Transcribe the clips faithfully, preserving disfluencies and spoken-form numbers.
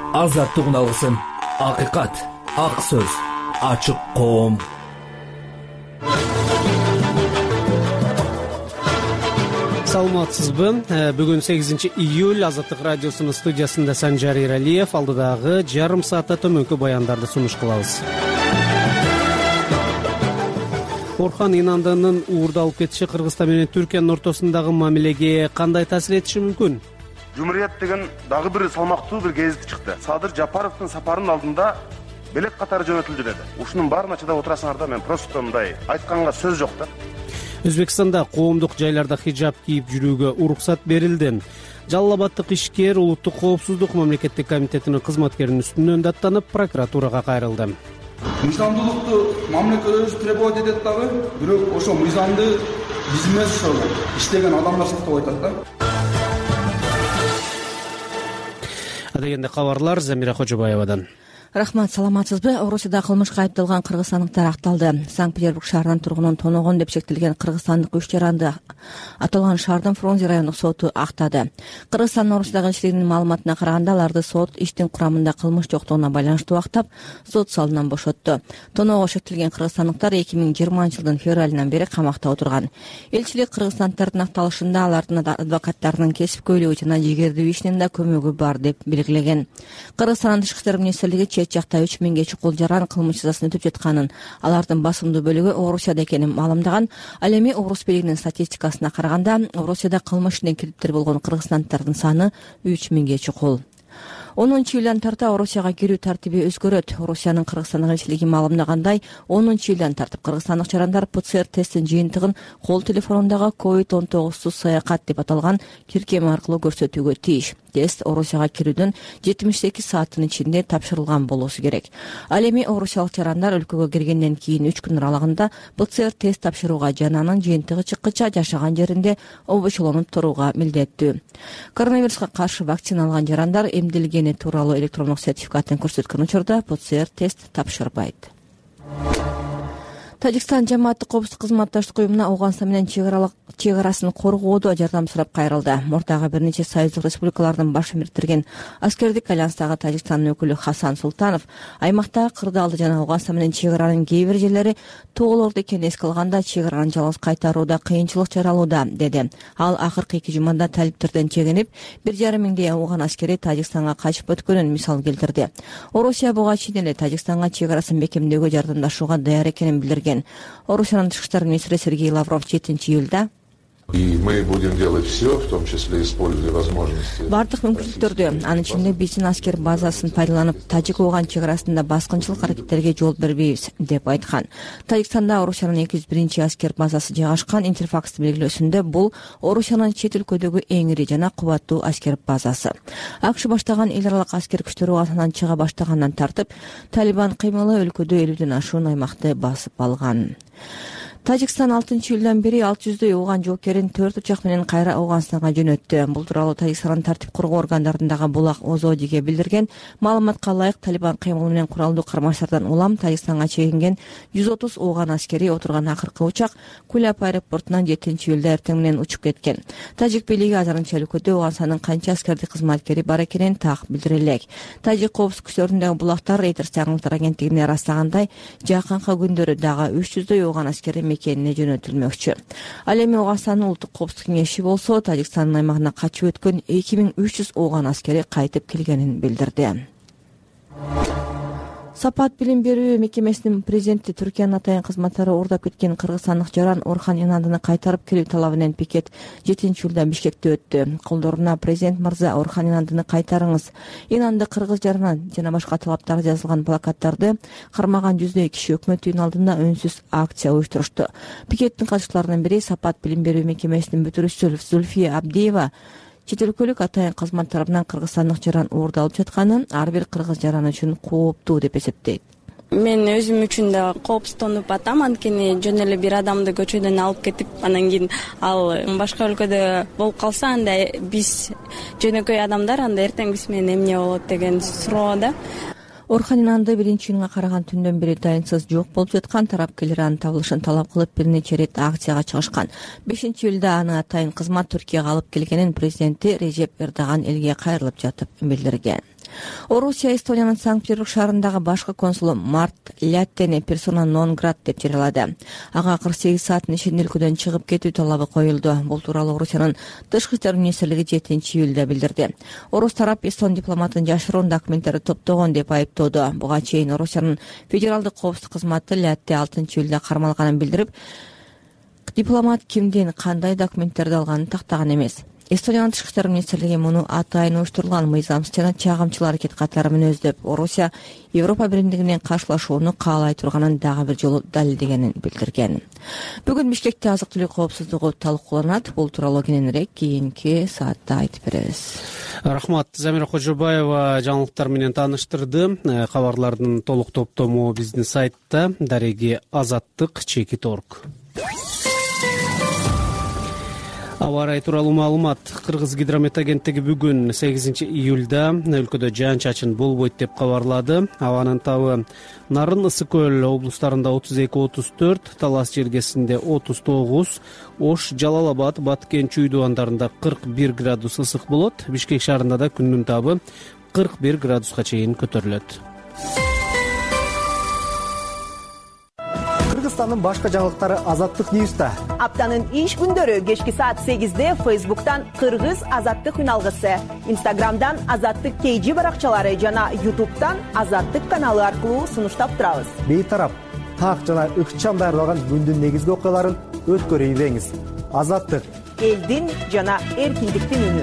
азаттык үналгысын, акыйкат, ак сөз, ачык коом. Саламатсызбы? Бүгүн сегизинчи июль, Азаттык радиосунун студиясында Санжар Иралиев, алдыдагы жарым саатта төмөнкү баяндарды сунуш кылабыз. Орхан Инандынын уурдалып кетиши Кыргызстан менен Түркиянын ортосундагы мамилеге кандай таасир этиши мүмкүн? Жумурият деген дагы бир салмактуу бир гезит чыкты. Садыр Жапаровдун сапарынын алдында белек катары жөнөтүлдү деди. Ушунун баарына чыдап отурасыңар да, мен просто мындай айтканга сөз жок да. Өзбекстанда коомдук жайларда хижаб кийип жүрүүгө уруксат берилди. Жалал Абадтык ишкер улуттук коопсуздук мамлекеттик комитетинин кызматкеринин үстүнөн даттанып, прокуратурага кайрылды. Мыйзамдуулукту мамлекет өзү требовать этет дагы, бирок ошо мыйзамды биз эмес, ошо иштеген адамдар сактап айтат да. Адегенде кабарлар Замира Кожобаевадан. Рахмат, саламатсызбы? Орусияда кылмышка айыпталган кыргызстандыктар акталды. Санкт-Петербург шаарынын тургунун тоногон деп шектелген кыргызстандык үч жаранды аталган шаардын Фрунзе райондук соту актады. Кыргызстандын Орусиядагы элчилигинин маалыматына караганда, аларды сот иштин курамында кылмыш жоктугуна байланыштуу актап, сот салынан бошотту. Тоного шектелген кыргызстандыктар эки миң жыйырманчы жылдын февралынан бери камакта отурган. Элчилик кыргызстандыктардын акталышында алардын адвокаттарынын кесипкөйлүгү жана жигердүү ишинин да көмөгү бар деп белгилеген. Кыргызстандын тышкы иштер министрлиги чет жакта үч миңге чукул жаран кылмыш жазасын өтүп жатканын, алардын басымдуу бөлүгү Орусияда экенин маалымдаган. Ал эми Орус бийлигинин статистикасына караганда, Орусияда кылмыш менен кирдиктер болгон кыргызстандыктардын саны үч миңге чукул. онунчу июлдан тарта Орусияга кирүү тартиби өзгөрөт. Орусиянын Кыргызстандагы элчилиги маалымдагандай, онунчу июлдан тартып кыргызстандык жарандар ПЦР тесттин жыйынтыгын кол телефонундагы ковид он тогузсуз саякат деп аталган киркеми аркылуу көрсөтүүгө тийиш. Тест Орусияга кирүүдөн жетимиш сегиз сааттын ичинде тапшырылган болуусу керек. Ал эми орусиялык жарандар өлкөгө киргенден кийин үч күн аралыгында ПЦР тест тапшырууга жана анын жыйынтыгы чыккыча жашаган жеринде обочолонуп турууга милдеттүү. Коронавируска каршы вакцина алган жарандар эмделгени тууралуу электрондук сертификатын көрсөткөн учурда ПЦР тест тапшырбайт. Тажикстан жамааттык коопсуздук кызматташтык уюмуна Ауганстан менен чек арасын коргоодо жардам сурап кайрылды. Мурдагы бир нече союздук республикалардын башын бириктирген аскердик альянстагы Тажикстандын өкүлү Хасан Султанов аймактагы кырдаалды жана Ауганстан менен чек аранын кээ бир жерлери тоголорду экенин эске алганда, чек араны жалгыз кайтарууда кыйынчылык жаралууда, деди. Ал акыркы эки жумада талиптерден чегинип, бир жарым миңдей ауган аскери Тажикстанга качып өткөнүн мисал келтирди. Орусия буга чейин эле Тажикстанга чек арасын бекемдөөгө жардамдашууга даяр экенин билдирген. Орусиянын тышкы иштер министри Сергей Лавров жетинчи июлда И мы будем делать все, в том числе используя возможности. Бардык мүмкүнчүлүктөрдү, анын ичинде биздин аскер базасын пайдаланып, Тажик-Ауган чек арасында баскынчылык аракеттерге жол бербейбиз, деп айткан. Тажикстанда Орусиянын эки жүз биринчи аскер базасы жайгашкан. Интерфакс белгилөөсүндө бул Орусиянын чет өлкөдөгү эң ири жана кубаттуу аскер базасы. АКШ баштаган эл аралык аскер күчтөрү Афганистан чыга баштагандан тартып, Талибан кыймылы өлкөдө элүүдөн ашуун аймакты басып алган. Тажикстан алтынчы июлдан бери алты жүздөй ауган жоокерин төрт учак менен кайра Ауганстанга жөнөттү. Бул тууралуу Тажикстандын тартип коргоо органдарындагы булак Озодиге билдирген. Маалыматка ылайык, Талибан кыймылы менен куралдуу кармаштардан улам Тажикстанга чегинген жүз отуз ауган аскери отурган акыркы учак Куляп аэропортунан жетинчи июлда эртең менен учуп кеткен. Тажик бийлиги азырынча өлкөдө Ауганстандын канча аскердик кызматкери бар экенин так билдире элек. Тажик коопсуздук күчтөрүндөгү булактар Reuters жаңылыктар агенттигине ырастагандай, жакынкы күндөрү дагы үч жүздөй ауган аскери мекенине жөнөтүлмөкчү. Ал эми Ауганстандын улуттук коопсуздук кеңеши болсо, Тажикстандын аймагына качып өткөн эки миң үч жүз ауган аскери кайтып келгенин билдирди. Сапат билим берүү мекемесинин президенти Түркиянын атайын кызматтары уурдап кеткен кыргызстандык жаран Орхан Инандыны кайтарып келүү талабы менен пикет жетинчи июлда Бишкекте өттү. Колдоруна президент мырза, Орхан Инандыны кайтарыңыз, Инанды кыргыз жараны жана башка талаптар жазылган плакаттарды кармаган жүздөй киши өкмөт үйүнүн алдында үнсүз акция уюштурушту. Пикеттин катышчыларынын бири Сапат билим берүү мекемесинин бүтүрүүчүсү Зульфия Абдиева чет өлкөлүк атайын кызмат тарабынан кыргызстандык жаран уурдалып жатканын ар бир кыргыз жараны үчүн кооптуу деп эсептейт. Мен өзүм үчүн да кооптонуп атам, анткени жөн эле бир адамды көчөдөн алып кетип, анан кийин ал башка өлкөдө болуп калса, анда биз жөнөкөй адамдар, анда эртең биз менен эмне болот деген суроо да. Орхан Инанды биринчи июнга караган түндөн бери дайынсыз жок болуп жаткан. Тарапкерлер анын табылышын талап кылып бир нече рет акцияга чыгышкан. бешинчи июлда аны атайын кызмат Түркияга алып келгенин президенти Режеп Эрдоган элге кайрылып жатып билдирген. Орусия Эстониянын Санкт-Петербург шаарындагы башкы консулу Март Ляттени персона нон грат деп жарыялады. Ага кырк сегиз сааттын ичинде өлкөдөн чыгып кетүү талабы коюлду. Бул тууралуу Орусиянын Тышкы иштер министрлиги жетинчи июлда билдирди. Орус тарап эстон дипломатын жашыруун документтерди топтогон деп айыптоодо. Буга чейин Орусиянын федералдык коопсуздук кызматы Лятте алтынчы июлда кармалганын билдирип, дипломат кимден кандай документтерди алганын тактаган эмес. Эстониянын Тышкы иштер министрлиги муну атайын уюштурулган мыйзамсыз жана чагымчыл аракет катары мүнөздөп, Орусия Европа биримдиги менен каршылашууну каалай турганын дагы бир жолу далилдегенин билдирген. Бүгүн Бишкекте азык-түлүк коопсуздугу талкууланат. Бул тууралуу кененирээк кийинки саатта айтып беребиз. Рахмат. Замира Кожобаева жаңылыктар менен тааныштырды. Кабарлардын толук топтому биздин сайтта дареги азаттык чекит точка орг. Аба ырайы тууралуу маалымат. Кыргыз гидромет агенттиги бүгүн сегизинчи июлда өлкөдө жаан-чачын болбойт деп кабарлады. Абанын табы Нарын, Ысык көл облустарында отуз эки отуз төрт, Талас жергесинде отуз тогуз, Ош, Жалал Абад, Баткен, Чүй дубандарында кырк бир градус ысык болот. Бишкек шаарында да күндүн табы кырк бир градуска чейин көтөрүлөт. Кыргызстандын башка жаңылыктары Азаттык Ньюста. Аптанын иш күндөрү кечки саат сегизде Фейсбуктан Кыргыз Азаттык үналгысы, Инстаграмдан Азаттык Кейжи баракчалары жана Ютубтан Азаттык каналы аркылуу сунуштап турабыз. Бейтарап, так жана ыкчам даярдалган күндүн негизги окуяларын өткөрүп ийбеңиз. Азаттык элдин жана эркиндиктин үнү.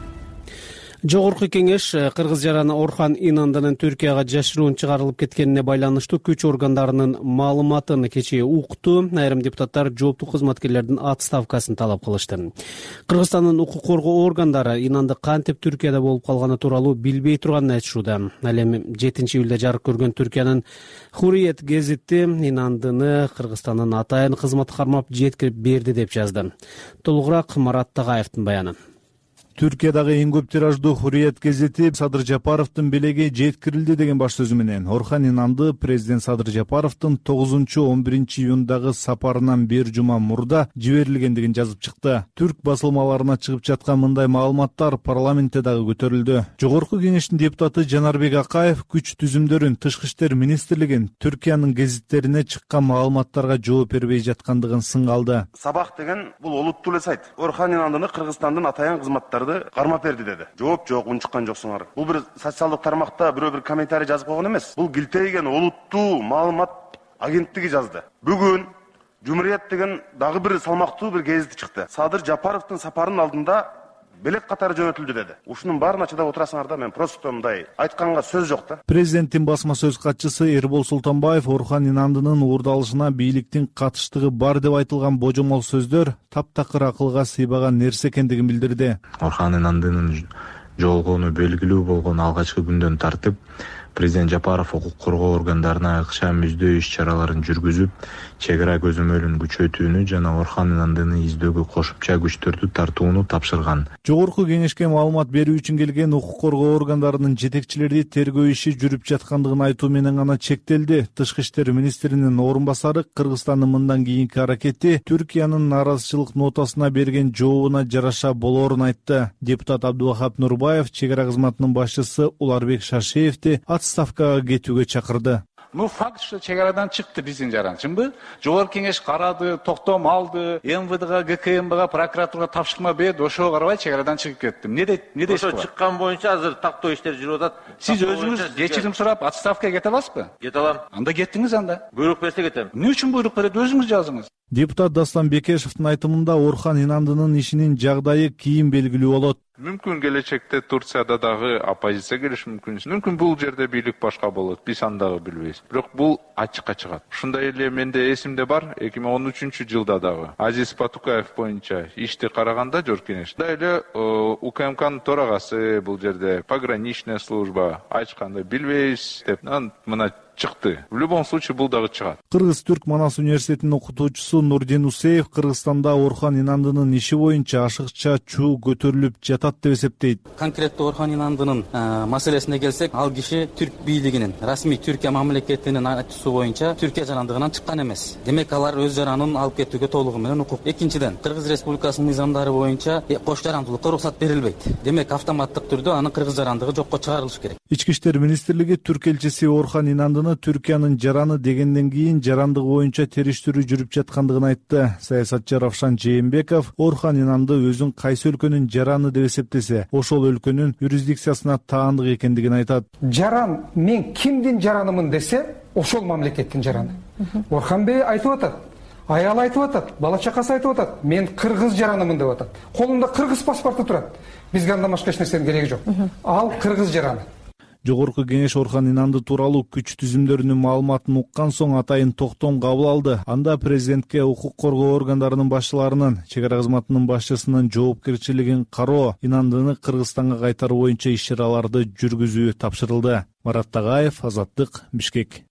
Жогорку кеңеш Кыргыз жараны Орхан Инандынын Түркияга жашыруун чыгарылып кеткенине байланыштуу күч органдарынын маалыматын кечээ укту. Айрым депутаттар жооптуу кызматкерлердин отставкасын талап кылышты. Кыргызстандын укук коргоо органдары Инанды кантип Түркияда болуп калганы тууралуу билбей турганын айтышууда. Ал эми жетинчи июлда жарык көргөн Түркиянын Хурриет гезити Инандыны Кыргызстандын атайын кызмат кармап жеткирип берди деп жазды. Толугураак Марат Тагаевдин баяны. Түркиядагы эң көп тираждуу Хурриет гезити Садыр Жапаровдун белеги жеткирилди деген баш сөзү менен Орхан Инанды президент Садыр Жапаровдун тогузунчу он биринчи июндагы сапарынан бир жума мурда жиберилгендигин жазып чыкты. Түрк басылмаларына чыгып жаткан мындай маалыматтар парламентте дагы көтөрүлдү. Жогорку кеңештин депутаты Жанарбек Акаев күч түзүмдөрүн Тышкы иштер министрлигин Түркиянын гезиттерине чыккан маалыматтарга жооп бербей жаткандыгын сынга алды. Сабак деген бул олуттуу эле сайт. Орхан Инандыны Кыргызстандын атайын кызматтары кармап берди деди. Жооп жок, унчуккан жоксуңар. Бул бир социалдык тармакта бирөө бир комментарий жазып койгон эмес. Бул Гилтейген олуттуу маалымат агенттиги жазды. Бүгүн Жумурият деген дагы бир салмактуу бир гезити чыкты. Садыр Жапаровдун сапарынын алдында белек катары жөнөтүлдү деди. Ушунун баарына чыдап отурасыңар да, мен просто мындай айтканга сөз жок да. Президенттин басма сөз катчысы Эрбол Султанбаев Орхан Инандынын уурдалышына бийликтин катыштыгы бар деп айтылган божомол сөздөр таптакыр акылга сыйбаган нерсе экендигин билдирди. Орхан Инандынын жолгону белгилүү болгон алгачкы күндөн тартып президент Жапаров укук коргоо органдарына ыкчам издөө иш чараларын жүргүзүп, чек ара көзөмөлүн күчөтүүнү жана Орхан Инандыны издөөгө кошумча күчтөрдү тартууну тапшырган. Жогорку кеңешке маалымат берүү үчүн келген укук коргоо органдарынын жетекчилери тергөө иши жүрүп жаткандыгын айтуу менен гана чектелди. Тышкы иштер министринин орун басары Кыргызстандын мындан кийинки аракети Түркиянын нааразычылык нотасына берген жообуна жараша болоорун айтты. Депутат Абдувахап Нурбаев чек ара кызматынын башчысы Уларбек Шашеевди отставкага кетүүгө чакырды. Ну факт, что чек арадан чыкты биздин жаран, чынбы? Жогорку кеңеш карады, токтом алды, эм вэ дэга, гэ ка эмга, прокуратурага тапшырма берди, ошого карабай чек арадан чыгып кеттим. Не дейт, не дейсиз? Ошо чыккан боюнча азыр тактоо иштер жүрүп атат. Сиз өзүңүз кечирим сурап отставкага кете аласызбы? Кете алам. Анда кеттиңиз анда. Буйрук берсе кетем. Эмне үчүн буйрук берет, өзүңүз жазыңыз. Депутат Дастан Бекешевдин айтымында Орхан Инандынын ишинин жагдайы кийин белгилүү болот. Мүмкүн келечекте Турцияда дагы оппозиция келиши мүмкүн. Мүмкүн бул жерде бийлик башка болот. Биз аны дагы билбейбиз. Бирок бул ачыкка чыгат. Ушундай эле менде эсимде бар, эки миң он үчүнчү жылда дагы Азиз Батукаев боюнча ишти караганда жогорку кеңеш. Да эле У К М Кнын төрагасы бул жерде пограничная служба ачканды билбейбиз деп мына чыкты. В любом случае бул дагы чыгат. Кыргыз-Түрк Манас университетинин окутуучусу Нурдин Усеев Кыргызстанда Орхон Инандынын иши боюнча ашыкча чуу көтөрүлүп жатат деп эсептейт. Конкреттүү Орхон Инандынын маселесине келсек, ал киши түрк бийлигинин, расмий Түркия мамлекетинин айтуусу боюнча Түркия жарандыгынан чыккан эмес. Демек алар өз жаранын алып кетүүгө толугу менен укук. Экинчиден, Кыргыз Республикасынын мыйзамдары боюнча кош жарандуулукка уруксат берилбейт. Демек автоматтык түрдө анын кыргыз жарандыгы жокко чыгарылыш керек. Ички иштер министрлиги түрк элчиси Орхон Инандыны Түркиянын жараны дегенден кийин жарандыгы боюнча териштирүү жүрүп жаткандыгын айтты. Саясатчы Равшан Жээнбеков Орхон Инанды өзүн кайсы өлкөнүн жараны деп эсептесе, ошол өлкөнүн юрисдикциясына таандык экендигин айтат. Жаран, мен кимдин жаранымын десе, ошол мамлекеттин жараны. Орхон Бей айтып атат. Аял айтып атат, бала чакасы айтып атат. Мен кыргыз жаранымын деп атат. Колунда кыргыз паспорту турат. Бизге андан башка эч нерсенин кереги жок. Ал кыргыз жараны. Жогорку кеңеш Орхон Инанды тууралуу күч түзүмдөрүнүн маалыматын уккан соң атайын токтом кабыл алды. Анда президентке укук коргоо органдарынын башчыларынын, чек ара кызматынын башчысынын жоопкерчилигин кароо, Инандыны Кыргызстанга кайтаруу боюнча иш-чараларды жүргүзүү тапшырылды. Марат Тагаев, Азаттык, Бишкек.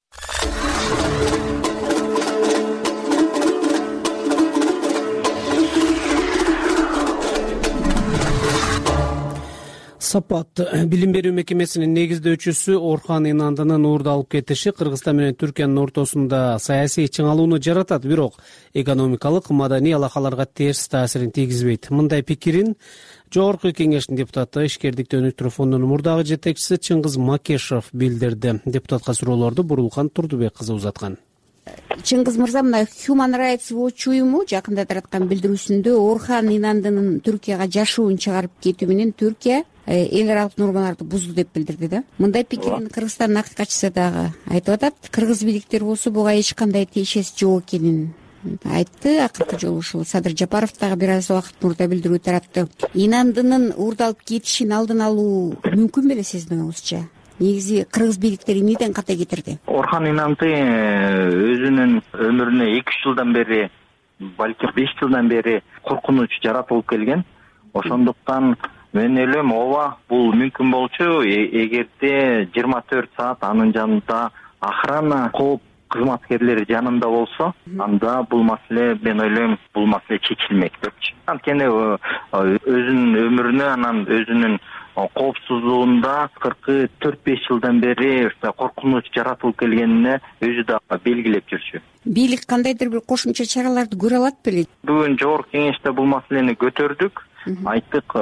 Сапат билим берүү мекемесинин негиздөөчүсү Орхон Инандынын уурда алып кетиши Кыргызстан менен Түркиянын ортосунда саясий чыңалууну жаратат, бирок экономикалык, маданий алакаларга терс таасирин тийгизбейт. Мындай пикирин Жогорку кеңештин депутаты, ишкердикти өнүктүрүү фондунун мурдагы жетекчиси Чыңгыз Макешов билдирди. Депутатка суроолорду Бурулкан Турдубек кызы узаткан. Чыңгыз мырза, мына Human Rights Watch уюму жакында тараткан билдирүүсүндө Орхон Инандынын Түркияга жашуун чыгарып кетүү менен Түркия эл аралык нормаларды бузду деп билдирди да. Мындай пикирин Кыргызстандын акыйкатчысы дагы айтып атат. Кыргыз бийликтери болсо буга эч кандай тиешеси жок экенин айтты. Акыркы жолу ушул Садыр Жапаров дагы бир аз убакыт мурда билдирүү таратты. Инандынын уурдалып кетишин алдын алуу мүмкүн беле сиздин оюңузча? Негизи кыргыз бийликтери эмнеден ката кетирди? Орхон Инанды өзүнүн өмүрүнө эки үч жылдан бери, балки беш жылдан бери коркунуч жаратылып келген. Ошондуктан мен ойлойм, ооба, бул мүмкүн болчу эгерде жыйырма төрт саат анын жанында охрана, кооп кызматкерлери жанында болсо, анда бул маселе, мен ойлойм, бул маселе чечилмек депчи. Анткени өзүнүн өмүрүнө, анан өзүнүн коопсуздугунда кырк төрт беш жылдан бери коркунуч жаратылып келгенине өзү да белгилеп жүрчү. Бийлик кандайдыр бир кошумча чараларды көрө алат беле? Бүгүн жогорку кеңеште бул маселени көтөрдүк. Айттык,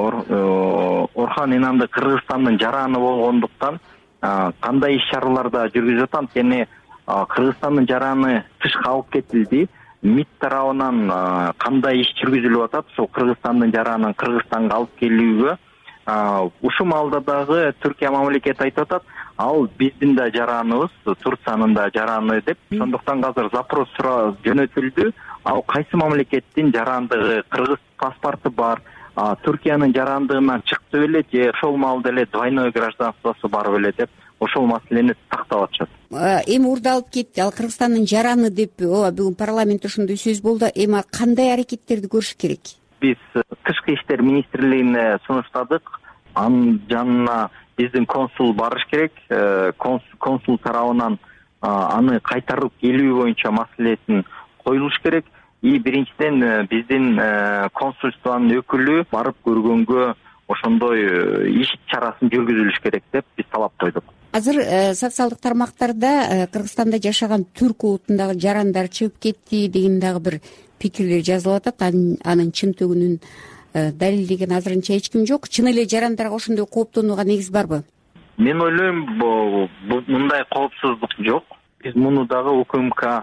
Орхон Инанды Кыргызстандын жараны болгондуктан кандай иш-чараларда жүргүзүп атат, анткени Кыргызстандын жараны тышка алып кетилди. МИД тарабынан кандай иш жүргүзүлүп атат, ошол Кыргызстандын жаранын Кыргызстанга алып келүүгө ушул маалда дагы Түркия мамлекети айтып атат, ал биздин да жараныбыз, Турциянын да жараны деп. Ошондуктан азыр запрос жөнөтүлдү. Ал кайсы мамлекеттин жарандыгы, кыргыз паспорту бар, Түркиянын жарандыгынан чыкты беле же ошол маалда эле двойной гражданствосу бар беле деп ошол маселени тактап атышат. Эми уурда алып кетти, ал Кыргызстандын жараны деп, ооба, бүгүн парламентте ошондой сөз болду. Эми кандай аракеттерди көрүш керек? Биз тышкы иштер министрлигине сунуштадык. Анын жанына биздин консул барыш керек. Консул тарабынан аны кайтарып келүү боюнча маселесин коюлуш керек. И биринчиден биздин консульствонун өкүлү барып көргөнгө ошондой иш чарасын жүргүзүлүш керек деп биз талап койдук. Азыр социалдык тармактарда Кыргызстанда жашаган түрк улутундагы жарандар чыгып кетти деген дагы бир пикирлер жазылып атат. Анын чын төгүнүн далилдеген азырынча эч ким жок. Чын эле жарандарга ошондой кооптонууга негиз барбы? Мен ойлойм, мындай коопсуздук жок. Биз муну дагы УКМК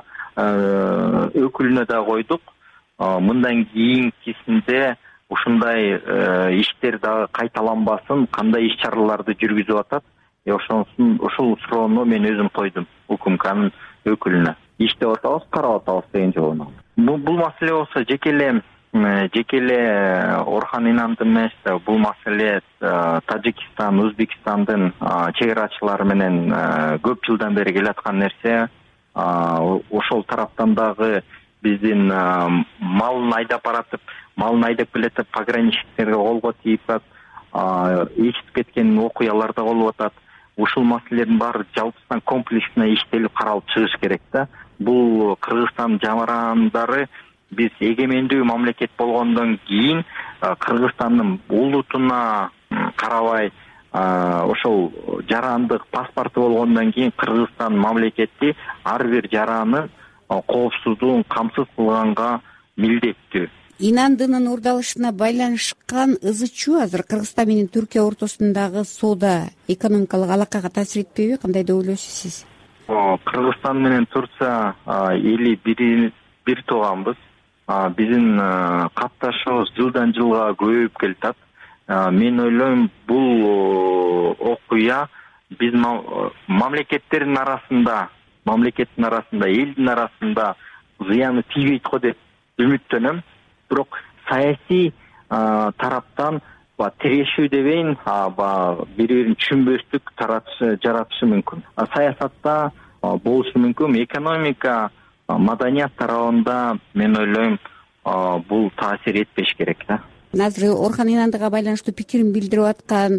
өкүлүнө да койдук. Мындан кийинкисинде ушундай иштер дагы кайталанбасын, кандай иш-чараларды жүргүзүп атат. Ошонун ошол суроону мен өзүм койдум УКМКнын өкүлүнө. Иштеп атабыз, карап атабыз деген жолу. Бул маселе болсо жеке эле жеке эле Орхон Инанды эмес, бул маселе Тажикстан, Өзбекстандын чек арачылары менен көп жылдан бери келаткан нерсе. Ошол тараптан дагы биздин малын айдап баратып, малын айдап келетип пограничниктерге колго тийип атат, ичип кеткен окуялар да болуп атат. ушул маселелердин баары жалпысынан комплексно иштелип каралып чыгыш керек да. Бул Кыргызстан жарандары биз эгемендүү мамлекет болгондон кийин Кыргызстандын улутуна карабай ошол жарандык паспорту болгондон кийин Кыргызстан мамлекети ар бир жаранын коопсуздугун камсыз кылганга милдеттүү. Инандынын урдалышына байланышкан ызы чуу азыр Кыргызстан менен Түркия ортосундагы соода экономикалык алакага таасир этпейби? Кандай деп ойлойсуз сиз? Кыргызстан менен Турция эли бир тууганбыз. Биздин катташыбыз жылдан жылга көбөйүп келатат. Мен ойлойм, бул окуя биз мамлекеттердин арасында, мамлекеттин арасында, элдин арасында зыяны тийбейт го деп үмүттөнөм. Бирок саясий тараптан тирешүү дебейин, бири-бирин түшүнбөстүк жаратышы мүмкүн. Саясатта болушу мүмкүн. Экономика, маданият тарабында мен ойлойм, бул таасир этпеш керек да. Азыр Орхон Инандыга байланыштуу пикирин билдирип аткан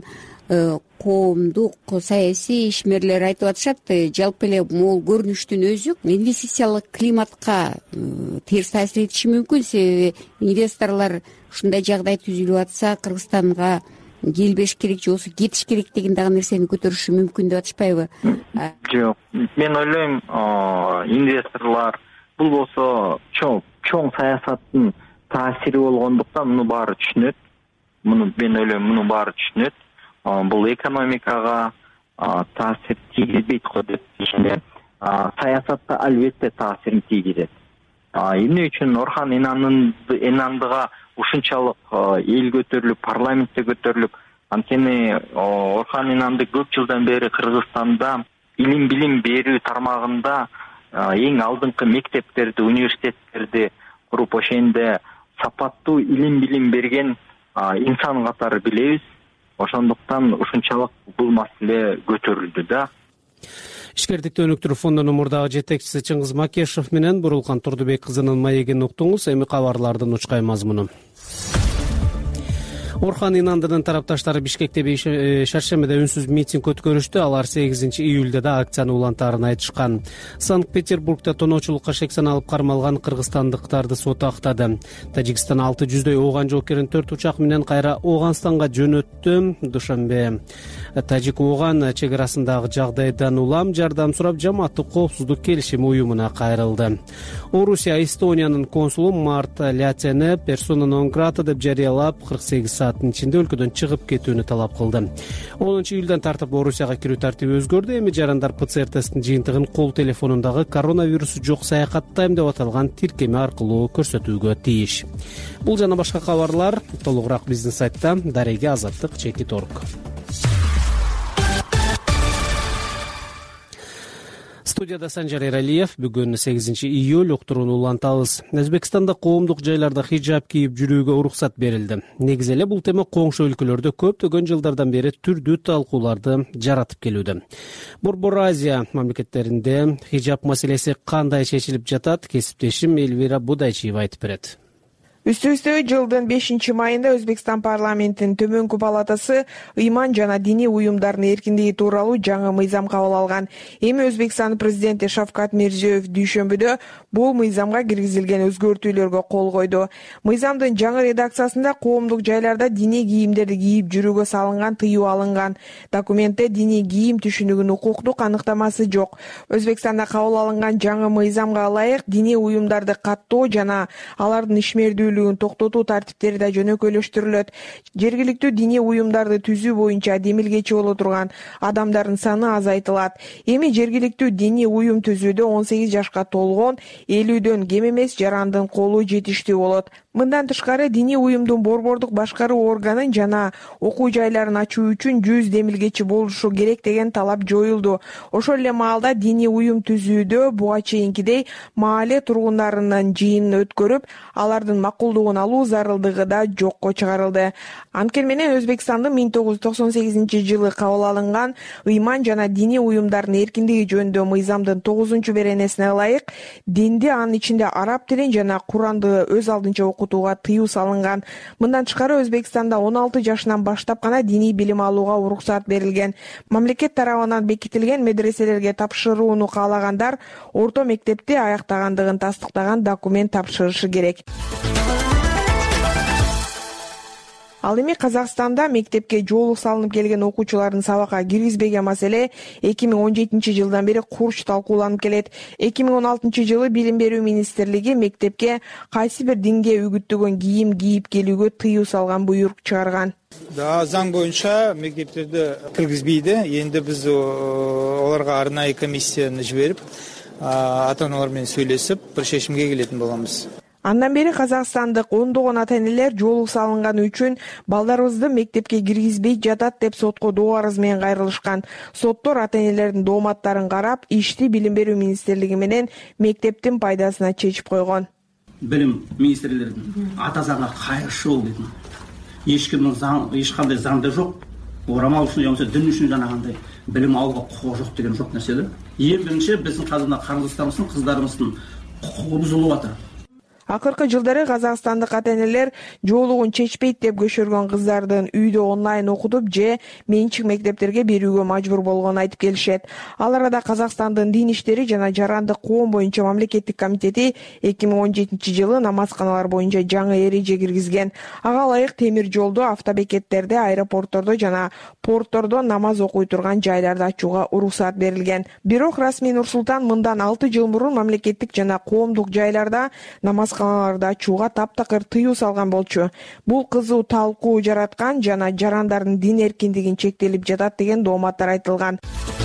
коомдук саясий ишмерлер айтып атышат, жалпы эле могул көрүнүштүн өзү инвестициялык климатка терс таасир этиши мүмкүн. Себеби инвесторлор ушундай жагдай түзүлүп атса Кыргызстанга келбеш керек же болбосо кетиш керек деген дагы нерсени көтөрүшү мүмкүн деп атышпайбы? Жок, мен ойлойм, инвесторлор бул болсо чоң чоң саясаттын таасири болгондуктан муну баары түшүнөт. Муну мен ойлойм, муну баары түшүнөт. Бул экономикага таасир тийгизбейт го деп ишенем. Саясатта албетте таасирин тийгизет. Эмне үчүн Орхон Инандыга ушунчалык эл көтөрүлүп, парламентте көтөрүлүп, анткени Орхон Инанды көп жылдан бери Кыргызстанда илим билим берүү тармагында эң алдыңкы мектептерди, университеттерди куруп, ошенде сапаттуу илим билим берген инсан катары билебиз. Ошондуктан ушунчалык бул маселе көтөрүлдү да. Ишкердикти өнүктүрүү фондунун мурдагы жетекчиси Чыңгыз Макешов менен Бурулкан Турдубек кызынын маегин уктуңуз. Эми кабарлардын учкай мазмуну. Орхон Инандынын тарапташтары Бишкекте шаршембиде үнсүз митинг өткөрүштү. Алар сегизинчи июлда да акцияны улантаарын айтышкан. Санкт-Петербургда тоноочулукка шек саналып кармалган кыргызстандыктарды сот актады. Тажикстан алты жүздөй ооган жоокерин төрт учак менен кайра Ооганстанга жөнөттү. Душанбе тажик ооган чек арасындагы жагдайдан улам жардам сурап жамааттык коопсуздук келишими уюмуна кайрылды. Орусия Эстониянын консулу Март Ляцени персона нон грата деп жарыялап кырк сегиз сааттын ичинде өлкөдөн чыгып кетүүнү талап кылды. онунчу июлдан тартып Орусияга кирүү тартиби өзгөрдү. Эми жарандар ПЦР тесттин жыйынтыгын кол телефонундагы коронавирусу жок саякаттайм деп аталган тиркеме аркылуу көрсөтүүгө тийиш. Бул жана башка кабарлар толугураак биздин сайтта дареги азаттык чекит орг. Студияда Санжар Эралиев. Бүгүн сегизинчи июль уктурууну улантабыз. Өзбекстанда коомдук жайларда хиджаб кийип жүрүүгө уруксат берилди. Негизи эле бул тема коңшу өлкөлөрдө көптөгөн жылдардан бери түрдүү талкууларды жаратып келүүдө. Борбор Азия мамлекеттеринде хиджаб маселеси кандай чечилип жатат? Кесиптешим Элвира Будайчиева айтып берет. Үстү-үстү жылдын бешинчи майында Өзбекстан парламентинин төмөнкү палатасы ыйман жана диний уюмдардын эркиндиги тууралуу жаңы мыйзам кабыл алган. Эми Өзбекстан президенти Шавкат Мирзиёев дүйшөмбүдө бул мыйзамга киргизилген өзгөртүүлөргө кол койду. Мыйзамдын жаңы редакциясында коомдук жайларда диний кийимдерди кийип жүрүүгө салынган тыюу алынган. Документте диний кийим түшүнүгүнүн укуктук аныктамасы жок. Өзбекстанда кабыл алынган жаңы мыйзамга ылайык диний уюмдарды каттоо жана алардын ишмердүү токтотуу тартиптери да жөнөкөйлөштүрүлөт. Жергиликтүү диний уюмдарды түзүү боюнча демилгечи боло турган адамдардын саны азайтылат. Эми жергиликтүү диний уюм түзүүдө он сегиз жашка толгон элүүдөн кем эмес жарандын колу жетиштүү болот. Мындан тышкары диний уюмдун борбордук башкаруу органын жана окуу жайларын ачуу үчүн жүз демилгечи болушу керек деген талап жоюлду. Ошол эле маалда диний уюм түзүүдө буга чейинкидей маале тургундарынын жыйынын өткөрүп, алардын макулдугун алуу зарылдыгы да жокко чыгарылды. Анткени менен Өзбекстандын миң тогуз жүз токсон сегизинчи жылы кабыл алынган ыйман жана диний уюмдардын эркиндиги жөнүндө мыйзамдын тогузунчу беренесине ылайык динди, анын ичинде араб тилин жана Куранды өз алдынча окуу окутууга тыюу салынган. Мындан тышкары Өзбекстанда он алты жашынан баштап гана диний билим алууга уруксат берилген. Мамлекет тарабынан бекитилген медреселерге тапшырууну каалагандар орто мектепти аяктагандыгын тастыктаган документ тапшырышы керек. Ал эми Казакстанда мектепке жоолук салынып келген окуучулардын сабакка киргизбеген маселе эки миң он жетинчи жылдан бери курч талкууланып келет. эки миң он алтынчы жылы Билим берүү министрлиги мектепке кайсы бир динге үгүттөгөн кийим кийип келүүгө тыюу салган буйрук чыгарган. Заң боюнча мектептерди киргизбейди. Энди биз аларга арнайы комиссияны жиберип, ата-аналар менен сүйлөшүп, бир чечимге келетін болобуз. Андан бери казакстандык ондогон ата-энелер жоолук салынганы үчүн балдарыбызды мектепке киргизбей жатат деп сотко доо арыз менен кайрылышкан. Соттор ата-энелердин дооматтарын карап, ишти Билим берүү министрлиги менен мектептин пайдасына чечип койгон. Билим министрлигинин ата заңга кайшы болду дейт. Эч кимдин заң, эч кандай заңда жок. Орамал үчүн, жана дин үчүн жанагандай билим алууга кукугу жок деген жок нерсе да. Эң биринчи биздин казында карындыштарыбыздын, кыздарыбыздын кукугу бузулуп атат. Акыркы жылдары казакстандык ата-энелер жоолугун чечпейт деп көчөргөн кыздардын үйдө онлайн окутуп же менчик мектептерге берүүгө мажбур болгонун айтып келишет. Ал арада Казакстандын дин иштери жана жарандык коом боюнча мамлекеттик комитети эки миң он жетинчи жылы намазканалар боюнча жаңы эреже киргизген. Ага ылайык темир жолдо, автобекеттерде, аэропорттордо жана порттордо намаз окуй турган жайларды ачууга уруксат берилген. Бирок расмий Нур-Султан мындан алты жыл мурун мамлекеттик жана коомдук жайларда намаз каналарды ачууга таптакыр тыюу салган болчу. Бул кызуу талкуу жараткан жана жарандардын дин эркиндигин чектелип жатат деген дооматтар айтылган.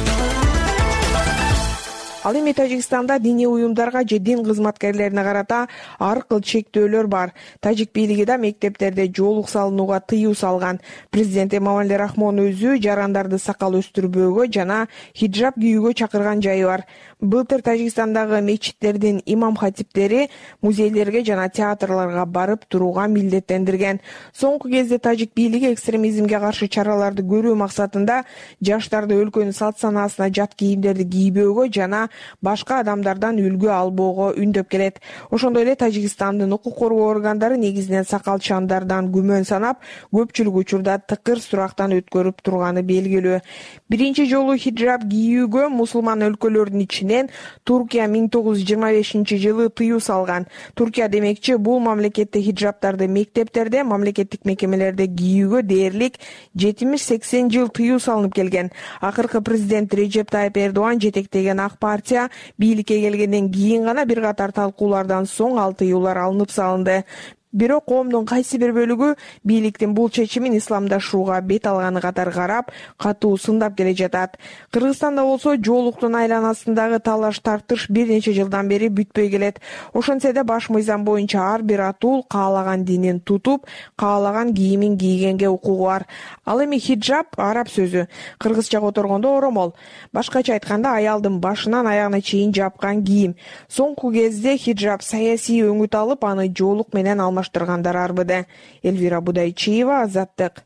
Ал эми Тажикстанда диний уюмдарга же дин кызматкерлерине карата ар кыл чектөөлөр бар. Тажик бийлиги да мектептерде жоолук салынууга тыюу салган. Президент Эмомали Рахмон өзү жарандарды сакал өстүрбөөгө жана хиджаб кийүүгө чакырган жайы бар. Былтыр Тажикстандагы мечиттердин имам-хатиптери музейлерге жана театрларга барып турууга милдеттендирген. Соңку кезде тажик бийлиги экстремизмге каршы чараларды көрүү максатында жаштарды өлкөнүн салт санаасына жат кийимдерди кийбөөгө жана башка адамдардан үлгү албоого үндөп келет. Ошондой эле Тажикстандын укук коргоо органдары негизинен сакалчандардан күмөн санап, көпчүлүк учурда тыкыр сурактан өткөрүп турганы белгилүү. Биринчи жолу хиджаб кийүүгө мусулман өлкөлөрдүн ичинен Туркия миң тогуз жүз жыйырма бешинчи жылы тыюу салган. Туркия демекчи бул мамлекетте хиджабтарды мектептерде, мамлекеттик мекемелерде кийүүгө дээрлик жетимиш сексен жыл тыюу салынып келген. Акыркы президент Режеп Тайып Эрдоган жетектеген ак партия бийликке келгенден кийин гана бир катар талкуулардан соң ал тыюулар алынып салынды. Бирок коомдун кайсы бир бөлүгү бийликтин бул чечимин исламдашууга бет алганы катары карап, катуу сындап келе жатат. Кыргызстанда болсо жоолуктун айланасындагы талаш тартыш бир нече жылдан бери бүтпөй келет. Ошентсе да баш мыйзам боюнча ар бир атул каалаган динин тутуп, каалаган кийимин кийгенге укугу бар. Ал эми хиджаб араб сөзү, кыргызча которгондо оромол. Башкача айтканда аялдын башынан аягына чейин жапкан кийим. Соңку кезде хиджаб саясий өңүт алып, аны жоолук менен алма алмаштыргандар арбыды. Эльвира Будайчиева, Азаттык.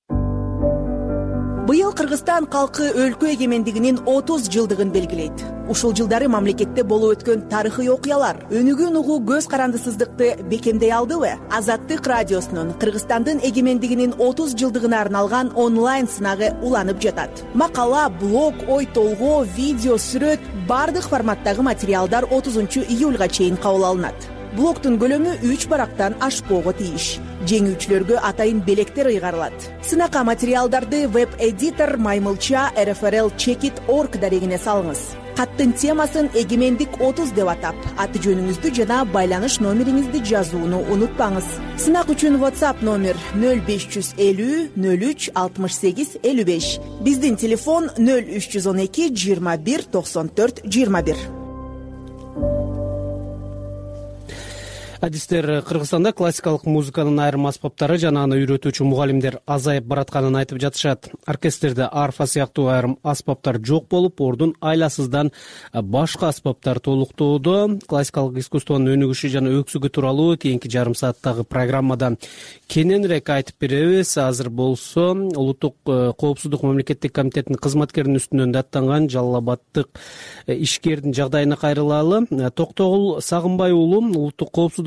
Быйыл Кыргызстан калкы өлкө эгемендигинин отуз жылдыгын белгилейт. Ушул жылдары мамлекетте болуп өткөн тарыхый окуялар өнүгүүн угуу көз карандысыздыкты бекемдей алдыбы? Азаттык радиосунун Кыргызстандын эгемендигинин отуз жылдыгына арналган онлайн сынагы уланып жатат. Макала, блог, ой толгоо, видео, сүрөт бардык форматтагы материалдар отузунчу июлга чейин кабыл алынат. Блогтун көлөмү үч барактан ашпоого тийиш. Жеңүүчүлөргө атайын белектер ыйгарылат. Сынакка материалдарды веб-эдитор Маймылча эр эф эр эл чекит точка орг дарегине салыңыз. Каттын темасын эгемендик отуз деп атап, аты жөнүңүздү жана байланыш номериңизди жазууну унутпаңыз. Сынак үчүн WhatsApp номер нөл беш жүз элүү нөл үч алтымыш сегиз элүү беш. Биздин телефон нөл үч жүз он эки жыйырма бир токсон төрт жыйырма бир. Адистер, Кыргызстанда классикалык музыканын айрым аспаптары жана аны үйрөтүүчү мугалимдер азайып баратканын айтып жатышат. Оркестрде арфа сыяктуу айрым аспаптар жок болуп, ордун айласыздан башка аспаптар толуктоодо. Классикалык искусствонун өнүгүшү жана өксүгү тууралуу кийинки жарым сааттагы программада кененирээк айтып беребиз. Азыр болсо Улуттук коопсуздук мамлекеттик комитетинин кызматкеринин үстүнөн даттанган Жалал Абадтык ишкердин жагдайына кайрылалы. Токтогул Сагынбай уулу Улуттук коопсуздук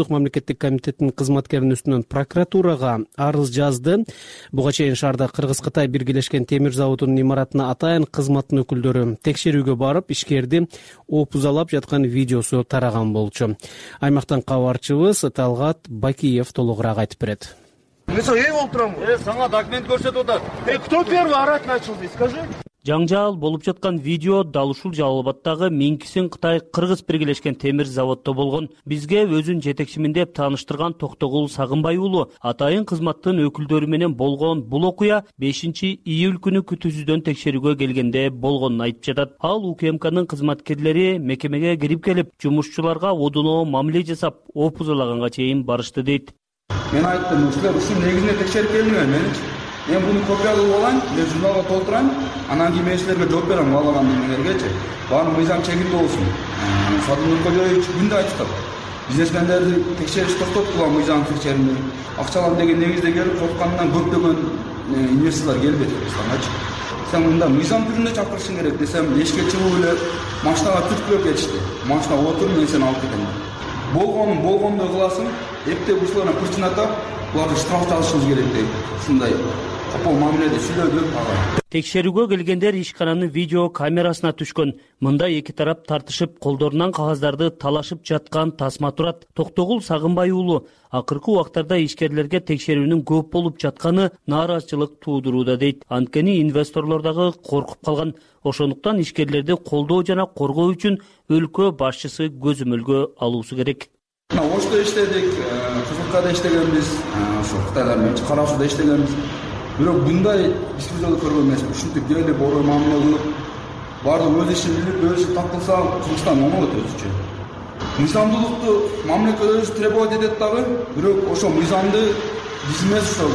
Коопсуздук мамлекеттик комитетинин кызматкеринин үстүнөн прокуратурага арыз жазды. Буга чейин шаарда Кыргыз-Кытай биргелешкен темир заводунун имаратына атайын кызматтын өкүлдөрү текшерүүгө барып, ишкерди опузалап жаткан видеосу тараган болчу. Аймактан кабарчыбыз Талгат Бакиев толугураак айтып берет. Мен эй болуп турамын. Э, сага документ көрсөтүп атат. Э, кто первый орать начал здесь, скажи? Жаңжаал болуп жаткан видео дал ушул Жалал Абаддагы Минкисин Кытай Кыргыз биргелешкен темир заводдо болгон. Бизге өзүн жетекчимин деп тааныштырган Токтогул Сагынбай уулу атайын кызматтын өкүлдөрү менен болгон бул окуя бешинчи июль күнү күтүүсүздөн текшерүүгө келгенде болгонун айтып жатат. Ал УКМКнын кызматкерлери мекемеге кирип келип, жумушчуларга одуноо мамиле жасап, опузалаганга чейин барышты дейт. Мен айттым, ушулар ушул негизинде текшерип келиңер меничи. Мен буну копиялап алайын, мен журналга толтурайын, анан кийин мен силерге жооп берем каалаган немелергечи. Баары мыйзам чегинде болсун. Садыр Нуркожоевич күндө айтып атат. Бизнесмендерди текшериш токтоткула мыйзам текшеримди. Акчалам деген негизде келип, корккандан көптөгөн инвесторлор келбейт Кыргызстанга. Сен мында мыйзам түрүндө чакырышың керек десем, эшикке чыгып эле машинага түрткүлөп кетишти. Машинага отур, мен сени алып кетем. Болгонун болгондой кыласың, эптеп ушуларга причинада буларды штраф алышыбыз керек дейт. Ушундай капыл мамиледе сүйлөдү. Текшерүүгө келгендер ишкананын видео камерасына түшкөн. Мында эки тарап тартышып, колдорунан кагаздарды талашып жаткан тасма турат. Токтогул Сагынбай уулу акыркы убактарда ишкерлерге текшерүүнүн көп болуп жатканы нааразычылык туудурууда дейт. Анткени инвесторлор дагы коркуп калган. Ошондуктан ишкерлерди колдоо жана коргоо үчүн өлкө башчысы көзөмөлгө алуусу керек. Ошто иштедик, Кызылкада иштегенбиз, ошо Кытайлар менен карашууда иштегенбиз. Бирок мындай биз жолу көргөн эмес. Ушинтип келип, оор мамиле кылып, баардык өз ишин билип, өз ишин такылса, Кыргызстан оңолот өзүчө. Мыйзамдуулукту мамлекет өзү требовать этет дагы, бирок ошо мыйзамды биз эмес ошо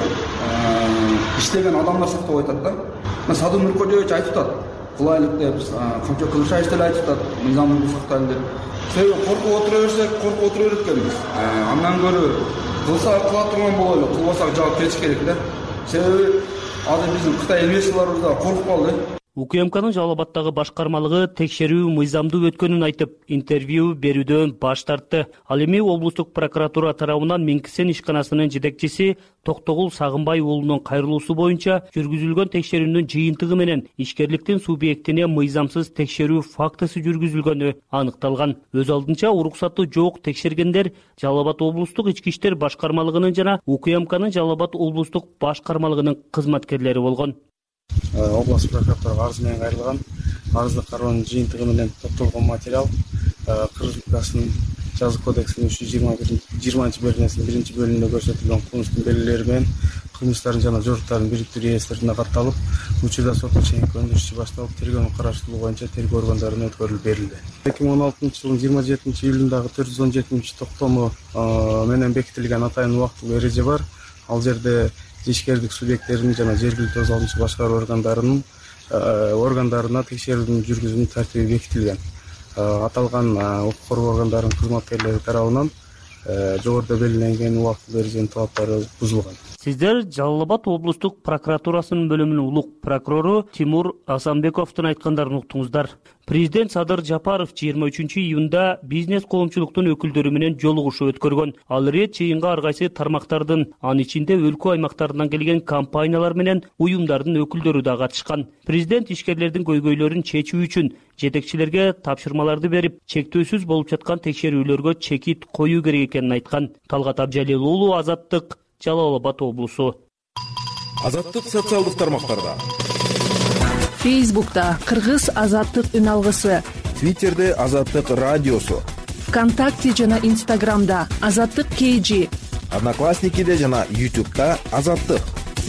иштеген адамдар сактап атат да. Садыр Нуркожоевич айтып атат, кылайлык деп, Камча Кылышаевич деле айтып атат, мыйзамды сактайлы деп. Себеби коркуп отура берсек, коркуп отура берет экенбиз. Андан көрө кылса кыла турган бололу, кылбасак жаап кетиш керек да. Себеби азыр биздин Кытай инвесторлорубуз да коркуп калды. УКМКнын Жалал Абаддагы башкармалыгы текшерүү мыйзамдуу өткөнүн айтып, интервью берүүдөн баш тартты. Ал эми облустук прокуратура тарабынан Минкисен ишканасынын жетекчиси Токтогул Сагынбай уулунун кайрылуусу боюнча жүргүзүлгөн текшерүүнүн жыйынтыгы менен ишкерликтин субъектине мыйзамсыз текшерүү фактысы жүргүзүлгөнү аныкталган. Өз алдынча уруксаты жок текшергендер Жалал Абад облустук ички иштер башкармалыгынын жана УКМКнын Жалал Абад облустук башкармалыгынын кызматкерлери болгон. Область прокуратурага арыз менен кайрылган. Арызды кароонун жыйынтыгы менен топтолгон материал Кыргыз Республикасынын жаза кодексинин үч жүз жыйырманчы беренесинин биринчи бөлүмүндө көрсөтүлгөн кылмыштын белгилери менен кылмыштардын жана жоруктардын бириктүү реестрине катталып, учурда сотко чейинки өндүрүш иши башталып, тергөөнүн караштыруу боюнча тергөө органдарына өткөрүлүп берилди. эки миң он алтынчы жылдын жыйырма жетинчи июлундагы төрт жүз он жетинчи токтому менен бекитилген атайын убактылуу эреже бар. Ал жерде ишкердик субъекттеринин жана жергиликтүү өз алдынча башкаруу органдарынын органдарына текшерүүнү жүргүзүүнүн тартиби бекитилген. Аталган укук коргоо органдарынын кызматкерлери тарабынан жогоруда белгиленген убактылуу эреженин талаптары бузулган. Сиздер Жалал Абад облустук прокуратурасынын бөлүмүнүн улук прокурору Тимур Асанбековдун айткандарын уктуңуздар. Президент Садыр Жапаров жыйырма үчүнчү июнда бизнес коомчулуктун өкүлдөрү менен жолугушуу өткөргөн. Ал ирет жыйынга ар кайсы тармактардын, анын ичинде өлкө аймактарынан келген компаниялар менен уюмдардын өкүлдөрү да катышкан. Президент ишкерлердин көйгөйлөрүн чечүү үчүн жетекчилерге тапшырмаларды берип, чектөөсүз болуп жаткан текшерүүлөргө чекит коюу керек экенин айткан. Талгат Абжалил уулу, Азаттык, Жалал Абад облусу. Азаттык социалдык тармактарда. Фейсбукта Кыргыз Азаттык үн алгысы. Твиттерде Азаттык радиосу. ВКонтакте жана Инстаграмда Азаттык кей джи. Одноклассникиде жана Ютубта Азаттык.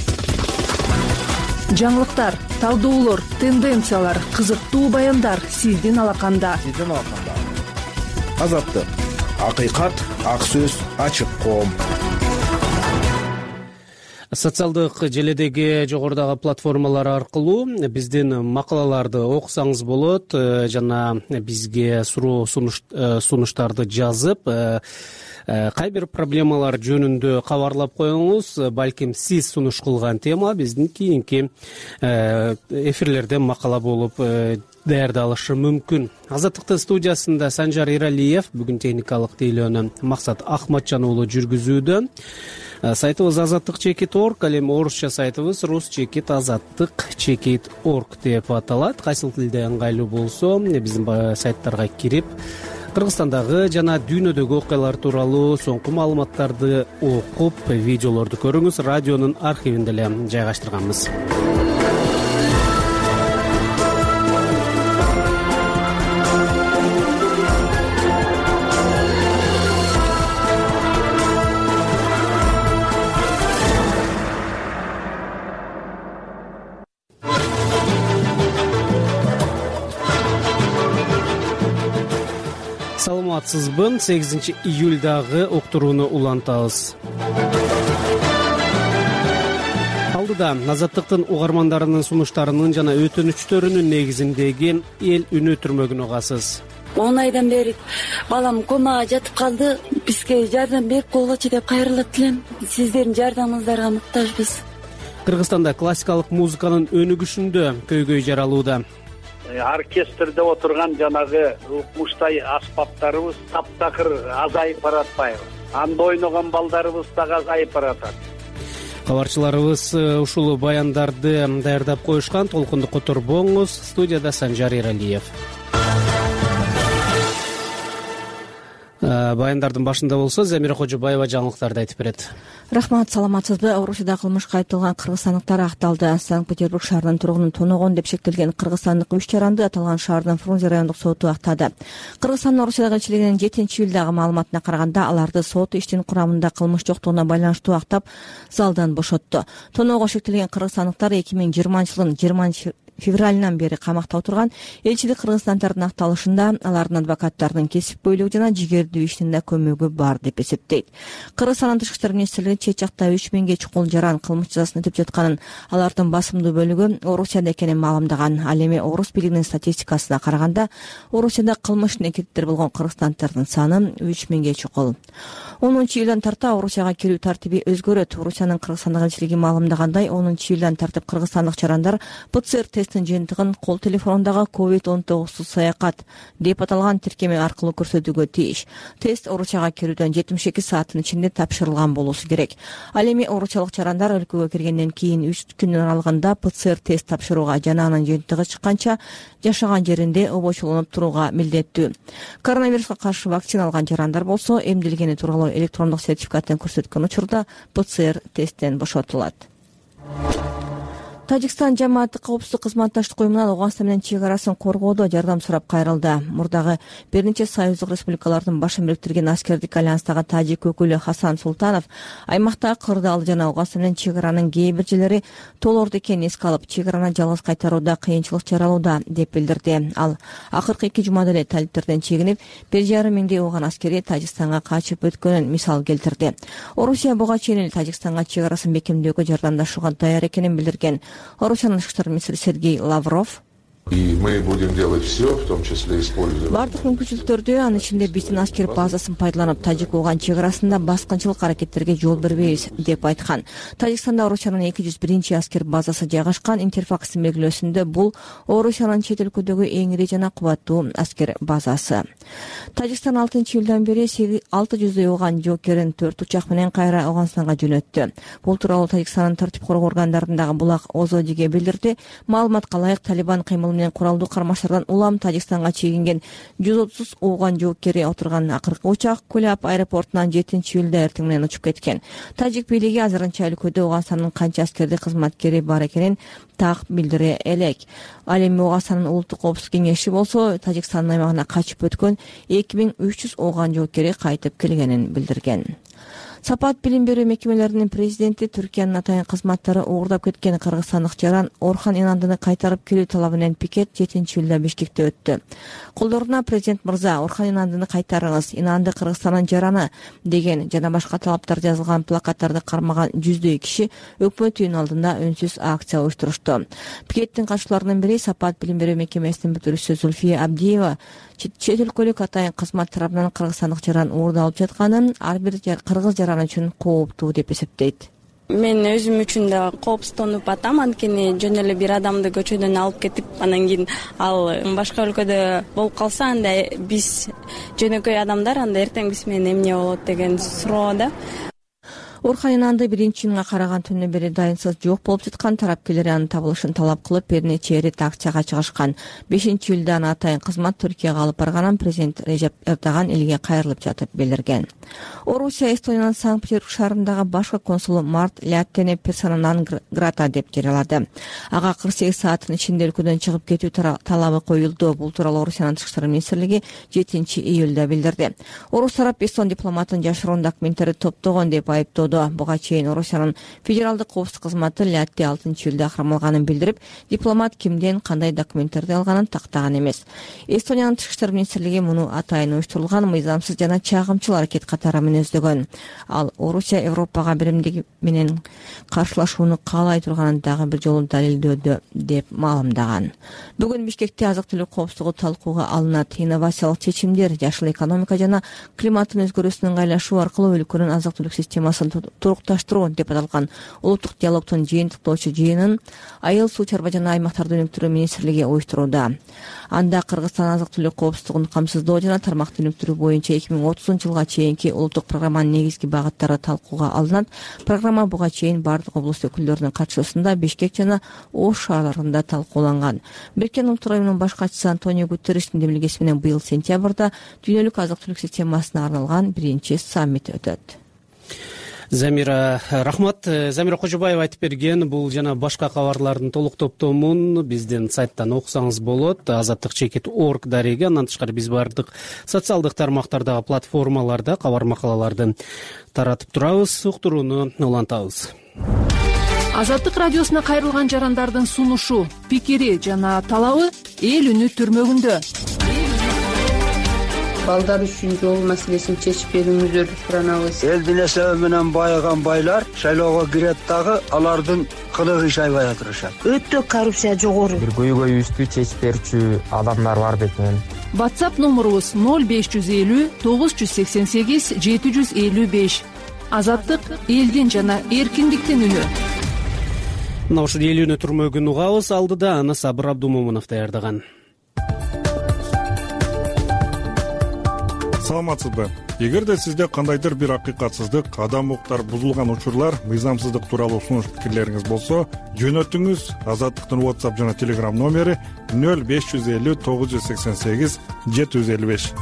Жаңылыктар, талдоолор, тенденциялар, кызыктуу баяндар сиздин алаканда. Сиздин алаканда. Азаттык. Акыйкат, ак сөз, ачык коом. Социалдык желедеги жогорудагы платформалар аркылуу биздин макалаларды окусаңыз болот жана бизге суроо сунуштарды жазып кай бир проблемалар жөнүндө кабарлап коюңуз. Балким сиз сунуш кылган тема биздин кийинки эфирлерде макала болуп даярдалышы мүмкүн. Азаттыктын студиясында Санжар Иралиев, бүгүн техникалык тейлөөнү Максат Ахматжан уулу жүргүзүүдө. Сайтыбыз азаттык чекит точка орг, ал эми орусча сайтыбыз рус чекит азаттык чекит точка орг деп аталат. Кайсыл тилде ыңгайлуу болсо биздин сайттарга кирип Кыргызстандагы жана дүйнөдөгү окуялар тууралуу соңку маалыматтарды окуп, видеолорду көрүңүз. Радионун архивинде эле жайгаштырганбыз. Саламатсызбы? сегизинчи июлдагы уктурууну улантабыз. Алдыда Азаттыктын угармандарынын сунуштарынын жана өтүнүчтөрүнүн негизиндеги эл үнү түрмөгүн угасыз. он айдан бери балам комага жатып калды. Бизге жардам берип койгучу деп кайрылып элем. Сиздердин жардамыңыздарга муктажбыз. Кыргызстанда классикалык музыканын өнүгүшүндө көйгөй жаралууда. Оркестрде отурган жанагы укмуштай аспаптарыбыз таптакыр азайып баратпайбы? Анда ойногон балдарыбыз дагы азайып баратат. Кабарчыларыбыз ушул баяндарды даярдап коюшкан. Толкунду которбоңуз. Студияда Санжар Иралиев. Баяндардын башында болсо Замира Кожобаева жаңылыктарды айтып берет. Рахмат, саламатсызбы? Орусияда кылмышка айтылган кыргызстандыктар акталды. Санкт-Петербург шаарынын тургунун тоногон деп шектелген кыргызстандык үч жаранды аталган шаардын Фрунзе райондук соту актады. Кыргызстандын Орусиядагы элчилигинин жетинчи июлдагы маалыматына караганда, аларды сот иштин курамында кылмыш жоктугуна байланыштуу актап, залдан бошотту. Тоного шектелген кыргызстандыктар эки миң жыйырманчы жылдын жыйырманчы февралынан бери камакта отурган. Элчилик кыргызстандардын акталышында алардын адвокаттарынын кесип бойлугу жана жигердүү иштин да көмөгү бар деп эсептейт. Кыргызстандын тышкы иштер министрлиги чет жакта үч миңге чукул жаран кылмыш жазасын өтөп жатканын, алардын басымдуу бөлүгү Орусияда экенин маалымдаган. Ал эми орус бийлигинин статистикасына караганда, Орусияда кылмыш некеттер болгон кыргызстанддардын саны үч миңге чукул. онунчу июлдан тарта Орусияга кирүү тартиби өзгөрөт. Орусиянын Кыргызстандагы элчилиги маалымдагандай, онунчу июлдан тартып кыргызстандык жарандар ПЦР тесттин жыйынтыгын кол телефондагы ковид он тогуз саякат деп аталган тиркеме аркылуу көрсөтүүгө тийиш. Тест Орусияга кирүүдөн жетимиш эки сааттын ичинде тапшырылган болушу керек. Ал эми орусиялык жарандар өлкөгө киргенден кийин үч күн аралыгында ПЦР тест тапшырууга жана анын жыйынтыгы чыкканча жашаган жеринде обочолонуп турууга милдеттүү. Коронавируска каршы вакцина алган жарандар болсо, эмделгени тууралуу электрондук сертификатын көрсөткөн учурда ПЦР тесттен бошотулат. Тажикстан жамааттык коопсуздук кызматташтык уюмунан Ауганстан менен чек арасын коргоодо жардам сурап кайрылды. Мурдагы бир нече союздук республикалардын башын бириктирген аскердик альянстагы тажик өкүлү Хасан Султанов аймактагы кырдаал жана Ауганстан менен чек аранын кээ бир жерлери толорду экенин эске алып, чек араны жалгыз кайтарууда кыйынчылык жаралууда деп билдирди. Ал акыркы эки жумада эле талиптерден чегинип, бир жарым миңдей ауган аскери Тажикстанга качып өткөнүн мисал келтирди. Орусия буга чейин эле Тажикстанга чек арасын бекемдөөгө жардамдашууга даяр экенин билдирген. Орусиянын тышкы иштер министри Сергей Лавров И мы будем делать все, в том числе используя. Бардык мүмкүнчүлүктөрдү, анын ичинде биздин аскер базасын пайдаланып, тажик-ауган чек арасында баскынчылык аракеттерге жол бербейбиз деп айткан. Тажикстанда Орусиянын эки жүз биринчи аскер базасы жайгашкан. Интерфакстын белгилөөсүндө бул Орусиянын чет өлкөдөгү эң ири жана кубаттуу аскер базасы. Тажикстан алтынчы июлдан бери алты жүздөй ауган жоокерин төрт учак менен кайра Ауганстанга жөнөттү. Бул тууралуу Тажикстандын тартип коргоо органдарындагы булак Озодиге билдирди. Маалыматка ылайык, Талибан кыймыл менен куралдуу кармаштардан улам Тажикстанга чегинген жүз отуз ауган жоокери отурган акыркы учак Куляб аэропортунан жетинчи июлда эртең менен учуп кеткен. Тажик бийлиги азырынча өлкөдө Ауганстандын канча аскердик кызматкери бар экенин так билдире элек. Ал эми Ауганстандын улуттук коопсуздук кеңеши болсо Тажикстандын аймагына качып өткөн эки миң үч жүз ауган жоокери кайтып келгенин билдирген. Сапат билим берүү мекемелеринин президенти Түркиянын атайын кызматтары уурдап кеткен кыргызстандык жаран Орхан Инандыны кайтарып келүү талабы менен пикет жетинчи июлда Бишкекте өттү. Колдоруна президент мырза, Орхан Инандыны кайтарыңыз, Инанды Кыргызстандын жараны деген жана башка талаптар жазылган плакаттарды кармаган жүздөй киши өкмөт үйүнүн алдында үнсүз акция уюштурушту. Пикеттин катчыларынын бири Сапат билим берүү мекемесинин бүтүрүүчүсү Зульфия Абдиева чет өлкөлүк атайын кызмат тарабынан кыргызстандык жаран уурдалып жатканын ар бир кыргыз жараны үчүн кооптуу деп эсептейт. Мен өзүм үчүн да коопсуздонуп атам, анткени жөн эле бир адамды көчөдөн алып кетип, анан кийин ал башка өлкөдө болуп калса, анда биз жөнөкөй адамдар, анда эртең биз менен эмне болот деген суроо да. Орхан Инанды биринчи июнга караган түнүнөн бери дайынсыз жок болуп жаткан, тарапкерлери анын табылышын талап кылып бир нече ирет акцияга чыгышкан. бешинчи июлда аны атайын кызмат Түркияга алып барганын президент Режеп Эрдоган элге кайрылып жатып билдирген. Орусия Эстониянын Санкт-Петербург шаарындагы башкы консулу Март Ляттени персона нон грата деп жарыялады. Ага кырк сегиз сааттын ичинде өлкөдөн чыгып кетүү талабы коюлду. Бул тууралуу Орусиянын тышкы иштер министрлиги жетинчи июлда билдирди. Орус тарап Эстон дипломатын жашыруун документтерди топтогон деп айыптоодо. Буга чейин Орусиянын федералдык коопсуздук кызматы Лятти алтынчы июлда кармалганын билдирип, дипломат кимден кандай документтерди алганын тактаган эмес. Эстониянын тышкы иштер министрлиги муну атайын уюштурулган мыйзамсыз жана чагымчыл аракет катары мүнөздөгөн. Ал Орусия Европага биримдиги менен каршылашууну каалай турганын дагы бир жолу далилдөөдө деп маалымдаган. Бүгүн Бишкекте азык-түлүк коопсуздугу талкууга алынат. Инновациялык чечимдер, жашыл экономика жана климаттын өзгөрүүсүнө ыңгайлашуу аркылуу өлкөнүн азык-түлүк системасын турукташтыруу деп аталган улуттук диалогтун жыйынтыктоочу жыйынын Айыл, суу чарба жана аймактарды өнүктүрүү министрлиги уюштурууда. Анда Кыргызстан азык-түлүк коопсуздугун камсыздоо жана тармактын өнүктүрүү боюнча эки миң отузунчу жылга чейинки улуттук программанын негизги багыттары талкууга алынат. Программа буга чейин бардык облус өкүлдөрүнүн катышуусунда Бишкек жана Ош шаарларында талкууланган. Бириккен Улуттар уюмунун баш катчысы Антонио Гутерриштин демилгеси менен быйыл сентябрда дүйнөлүк азык-түлүк системасына арналган биринчи саммит өтөт. Замира, рахмат. Замира Кожобаева айтып берген. Бул жана башка кабарлардын толук топтомун биздин сайттан окусаңыз болот. азаттык чекит точка орг дареги. Андан тышкары биз бардык социалдык тармактардагы платформаларда кабар макалаларды таратып турабыз. Уктурууну улантабыз. Азаттык радиосуна кайрылган жарандардын сунушу, пикири жана талабы эл үнү түрмөгүндө. Балдар үчүн жол маселесин чечип берүүңүздөрдү суранабыз. Элдин эсеби менен байыган байлар шайлоого кирет дагы алардын кылыгы иш аябай атырышат. Өтө коррупция жогору. Бир көйгөйүбүздү чечип берүүчү адамдар бар бекен. WhatsApp номерубуз ноль беш жүз элүү тогуз жүз сексен сегиз жети жүз элүү беш. Азаттык элдин жана эркиндиктин үнү. Мына ушул эл үнү түрмөгүн угабыз. Алдыда аны Сабыр Абдумомунов даярдаган. Саламатсызбы? Эгерде сизде кандайдыр бир акыйкатсыздык, адам укуктары бузулган учурлар, мыйзамсыздык тууралуу сунуш пикирлериңиз болсо, жөнөтүңүз. Азаттыктын WhatsApp жана Telegram номери ноль беш жүз элүү тогуз жүз сексен сегиз жети жүз элүү беш.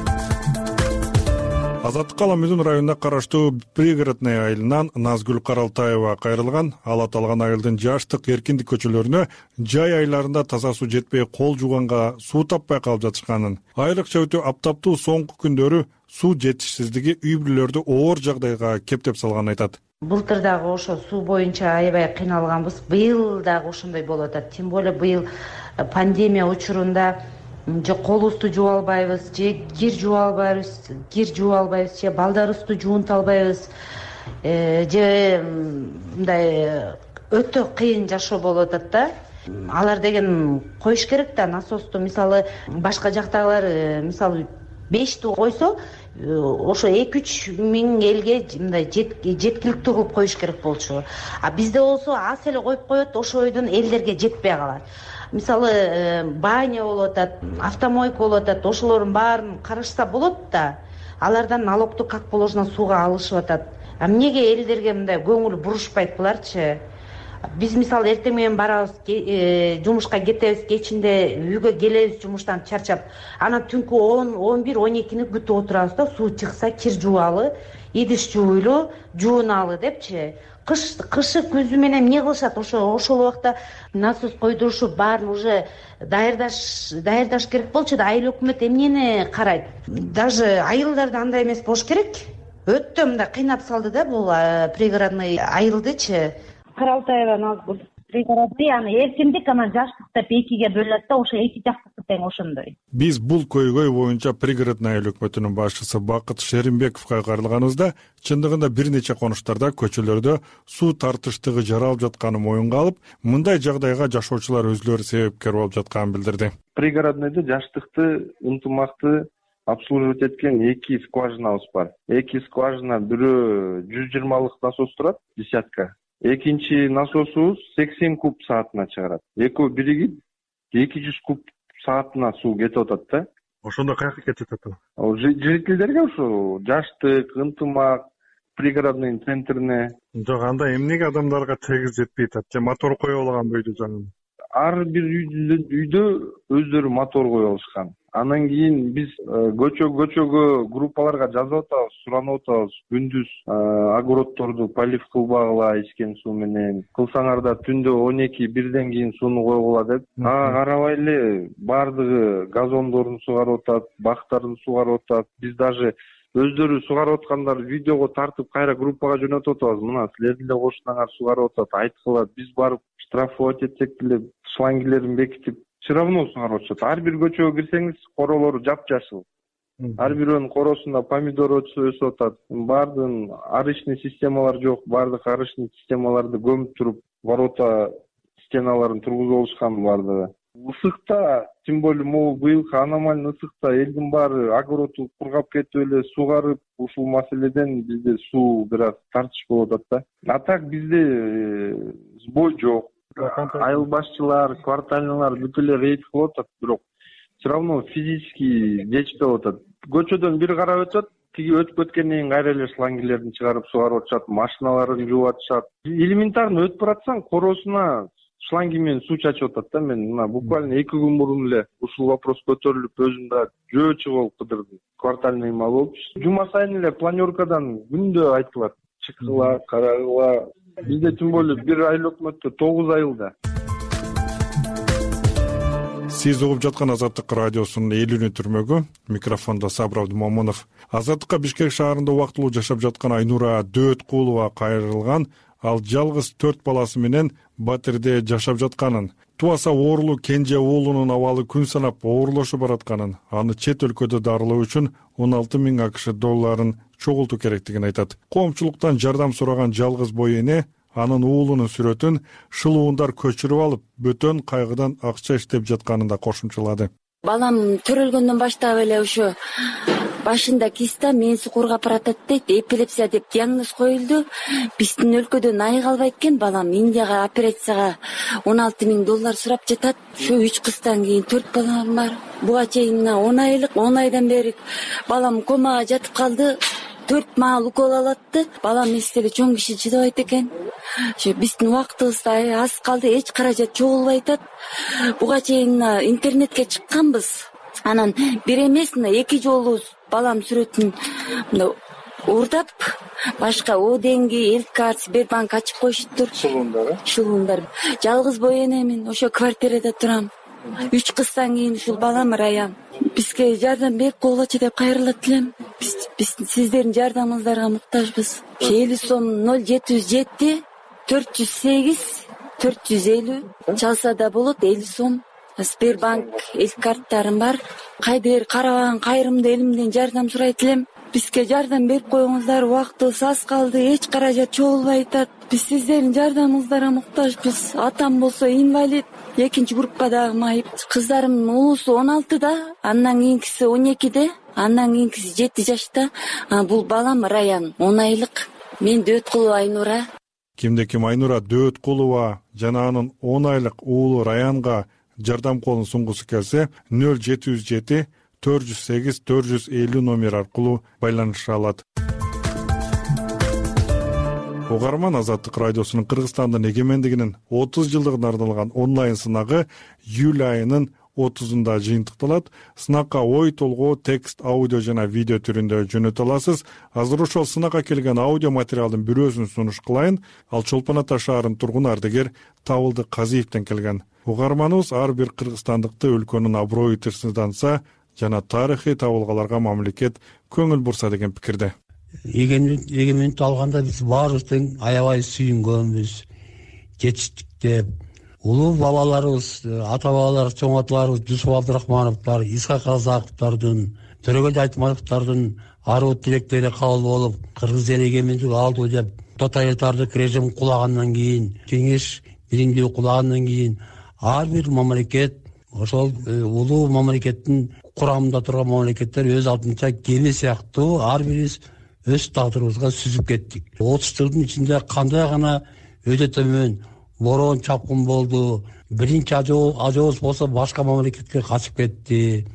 Азаттык Аламүзүн районуна караштуу Пригородный айылынан Назгүл Каралтаева кайрылган. Ал аталган айылдын жаштык, эркиндик көчөлөрүнө жай айларында таза суу жетпей кол жууганга суу таппай калып жатышканын, айрыкча өтө аптаптуу соңку күндөрү суу жетишсиздиги үй бүлөлөрдү оор жагдайга кептеп салганын айтат. Былтыр дагы ошо суу боюнча аябай кыйналганбыз. Быйыл дагы ошондой болуп атат. Тем более быйыл пандемия учурунда же колубузду жууп албайбыз, же кир жууп албайбыз, кир жууп албайбыз, же балдарыбызды жуунта албайбыз, же мындай өтө кыйын жашоо болуп атат да. Алар деген коюш керек да, насосту мисалы башка жактагылар мисалы бешту койсо, ошо эки үч миң элге мындай жеткиликтүү кылып коюш керек болчу. А бизде болсо аз эле коюп коет, ошо ойдон элдерге жетпей калат. Мисалы баня болуп атат, автомойка болуп атат, ошолордун баарын карашса болот да, алардан налогду как положено сууга алышып атат. А эмнеге элдерге мындай көңүл бурушпайт буларчы? Биз мисалы эртең менен барабыз, жумушка кетебиз, кечинде үйгө келебиз жумуштан чарчап, анан түнкү он, он бир, он экини күтүп отурабыз да, суу чыкса кир жуалы, идиш жууйлу, жууналы депчи. Кыш кышы күзү менен эмне кылышат? Ошо ошол убакта насос койдурушуп баарын уже даярдаш даярдаш керек болчу да. Айыл өкмөт эмнени карайт? Даже айылдарда андай эмес болуш керек. өтө мындай кыйнап салды да бул пригородный айылдычы. Каралтаева Назгүл. Пригородный аны эркиндик анан жаштык деп экиге бөлөт да, ошо эки жактыкы тең ошондой. Биз бул көйгөй боюнча пригородный айыл өкмөтүнүн башчысы Бакыт Шеримбековго кайрылганыбызда чындыгында бир нече конуштарда көчөлөрдө суу тартыштыгы жаралып жатканын моюнга алып, мындай жагдайга жашоочулар өзлөрү себепкер болуп жатканын билдирди. Пригородныйда жаштыкты, ынтымакты обслуживать эткен эки скважинабыз бар. Эки скважина, бирөө жүз жыйырмалык насос турат, десятка. Экинчи насосубуз сексен куб саатына чыгарат. Экөө биригип эки жүз куб саатына суу кетип атат да. Ошондо каяка кетип атат? Жителдерге ушу жаштык, ынтымак, пригородный центрине. Жок, анда эмнеге адамдарга тегиз жетпей атат? Же мотор коюп алганбы үйдө жаңы? Ар бир үйдө өздөрү мотор коюп алышкан. Анан кийин биз көчө көчөгө группаларга жазып атабыз, суранып атабыз. Күндүз огородторду полив кылбагыла ичкен суу менен. Кылсаңар да түндө он эки бирден кийин сууну койгула деп. Ага карабай эле баардыгы газондорун сугарып атат, бактарын сугарып атат. Биз даже өздөрү сугарып аткандар видеого тартып кайра группага жөнөтүп атабыз. Мына силердин эле кошунаңар сугарып атат, айткыла. Биз барып штрафовать этсек деле шлангилерин бекитип все равно сугарып атышат. Ар бир көчөгө кирсеңиз королору жапжашыл. Ар бирөөнүн коросунда помидор өсүп атат. Баардыгын арычный системалар жок, баардык арычный системаларды көмүп туруп, ворота стеналарын тургузуп алышкан баардыгы. Ысыкта, тем более могу быйылкы аномальный ысыкта элдин баары огороду кургап кетип эле суугарып, ушул маселеден бизде суу бир аз тартыш болуп атат да. А так бизде сбой жок. Айыл башчылар, квартальныйлар бүт эле рейд кылып атат, бирок все равно физически жетишпей атат. Көчөдөн бир карап өтөт, тиги өтүп өткөндөн кийин кайра эле шлангилерин чыгарып сугарып атышат, машиналарын жууп атышат. Элементарно өтүп баратсаң, коросуна шланги менен суу чачып атат да. Мен мына буквально эки күн мурун эле ушул вопрос көтөрүлүп, өзүм да жөөчү болуп кыдырдым. Квартальный мал болуп. Жума сайын эле планёркадан күндө айтылат. Чыккыла, карагыла. Бизде тем более бир айыл өкмөттө тогуз айылда. Сиз угуп жаткан Азаттык радиосунун элүүнү түрмөгү, микрофондо Сабыр Абдымомунов. Азаттыкка Бишкек шаарында убактылуу жашап жаткан Айнура Дөөткулова кайрылган. Ал жалгыз төрт баласы менен Батирде жашап жатканын, тубаса оорулуу кенже уулунун абалы күн санап оорлошуп баратканын, аны чет өлкөдө дарылоо үчүн он алты миң акш долларын чогултуу керектигин айтат. Коомчулуктан жардам сураган жалгыз бой эне анын уулунун сүрөтүн шылуундар көчүрүп алып, бөтөн кайгыдан акча иштеп жатканын да кошумчалады. Балам төрөлгөндөн баштап эле ошо башында киста менси кургап баратат дейт, эпилепсия деп диагноз коюлду. Биздин өлкөдөн айыга албайт экен балам. Индияга операцияга он алты миң доллар сурап жатат. Ошо үч кыздан кийин төрт балам бар. Буга чейин он айлык, он айдан бери балам комага жатып калды. Төрт маал укол алатты. Балам эстеле чоң киши чыдабайт экен. Ошо биздин убактыбызда аз калды, эч каражат чогулбай атат. Буга чейин интернетке чыкканбыз. Анан бир эмес, мына эки жолу балам сүрөтүн уурдап, башка О денги, Элкар, Сбербанк ачып коюшуптур. Шылуундар, Шылуундар. Жалгыз бой энемин, ошо квартирада турам. Үч кыздан кийин ушул балам Раян. Бизге жардам берип койгулачы деп кайрылат элем. Биз сиздердин жардамыңыздарга муктажбыз. элүү сом ноль жети жүз жети төрт жүз сегиз төрт жүз элүү чалса да болот. элүү сом Сбербанк эл карттарым бар. Кайдыр карабаган кайрымдуу элимден жардам сурайт элем. Бизге жардам берип коюңуздар, убактыбыз аз калды, эч каражат чогулбай атат. Биз сиздердин жардамыңыздарга муктажбыз. Атам болсо инвалид, экинчи группадагы майып. Кыздарымдын уулусу он алтыда, андан кийинкиси он экиде, андан кийинкиси жети жашта. Бул балам Раян, он айлык. Мен Дөөткулова Айнура. Кимде ким Айнура Дөөткулова жана анын он айлык уулу Раянга жардам колун сунгусу келсе, нөл жети жүз жети төрт жүз сегиз төрт жүз элүү номер аркылуу байланыша алат. Угарман, Азаттык радиосунун Кыргызстандын эгемендигинин отуз жылдыгына арналган онлайн сынагы июль айынын отузунда жыйынтыкталат. Сынакка ой толгоо, текст, аудио жана видео түрүндө жөнөтө аласыз. Азыр ошол сынакка келген аудио материалдын бирөөсүн сунуш кылайын. Ал Чолпон Ата шаарынын тургуну ардагер Табылдык Казиевден келген. Угарманыбыз ар бир кыргызстандыкты өлкөнүн аброю тырсызданса жана тарыхый табылгаларга мамлекет көңүл бурса деген пикирде. эгемендикти алганда биз баарыбыз тең аябай сүйүнгөнбүз, жетиштиктеп. Улуу бабаларыбыз, ата бабалар, чоң аталарыбыз Жусуп Абдрахмановдор, Исхак Разаковдордун, Төрөгөл Айтматовдордун аруу тилектери кабыл болуп, кыргыз эли эгемендик алды деп тоталитардык режим кулагандан кийин, кеңеш биримдиги кулагандан кийин ар бир мамлекет, ошол улуу мамлекеттин курамында турган мамлекеттер өз алдынча кеме сыяктуу ар бирибиз өз тагдырыбызга сүзүп кеттик. отуз жылдын ичинде кандай гана өтө төмөн бороон чапкын болду. Биринчи ажообуз болсо башка мамлекетке качып кетти.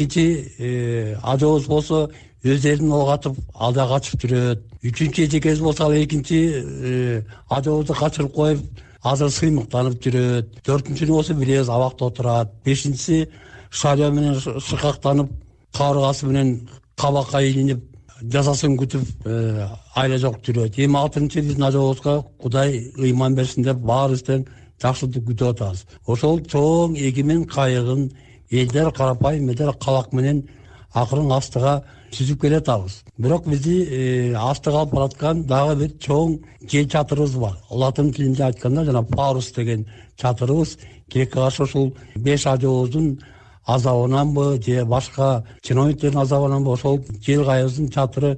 Экинчи ажообуз болсо өз элин олгатып алда качып жүрөт. Үчүнчү эжекебиз болсо ал экинчи ажообузду качырып коюп азыр сыймыктанып жүрөт. Төртүнчүнү болсо билебиз абакта отурат. Бешинчиси шария менен шыкактанып, кабыргасы менен кабакка илинип, жазасын күтүп айла жок жүрөт. Эми алтынчы биздин ажообузга Кудай ыйман берсин деп баарыбыз тең жакшылык күтүп атабыз. Ошол чоң эгемен кайыгын элдер карапайым элдер калак менен акырын астыга сүзүп келатабыз. Бирок бизди астыга алып бараткан дагы бир чоң жел чатырыбыз бар. Латын тилинде айтканда жана парус деген чатырыбыз тилекке каршы ушул беш ажообуздун азабынанбы же башка чиновниктердин азабынанбы ошол жел кайыгыбыздын чатыры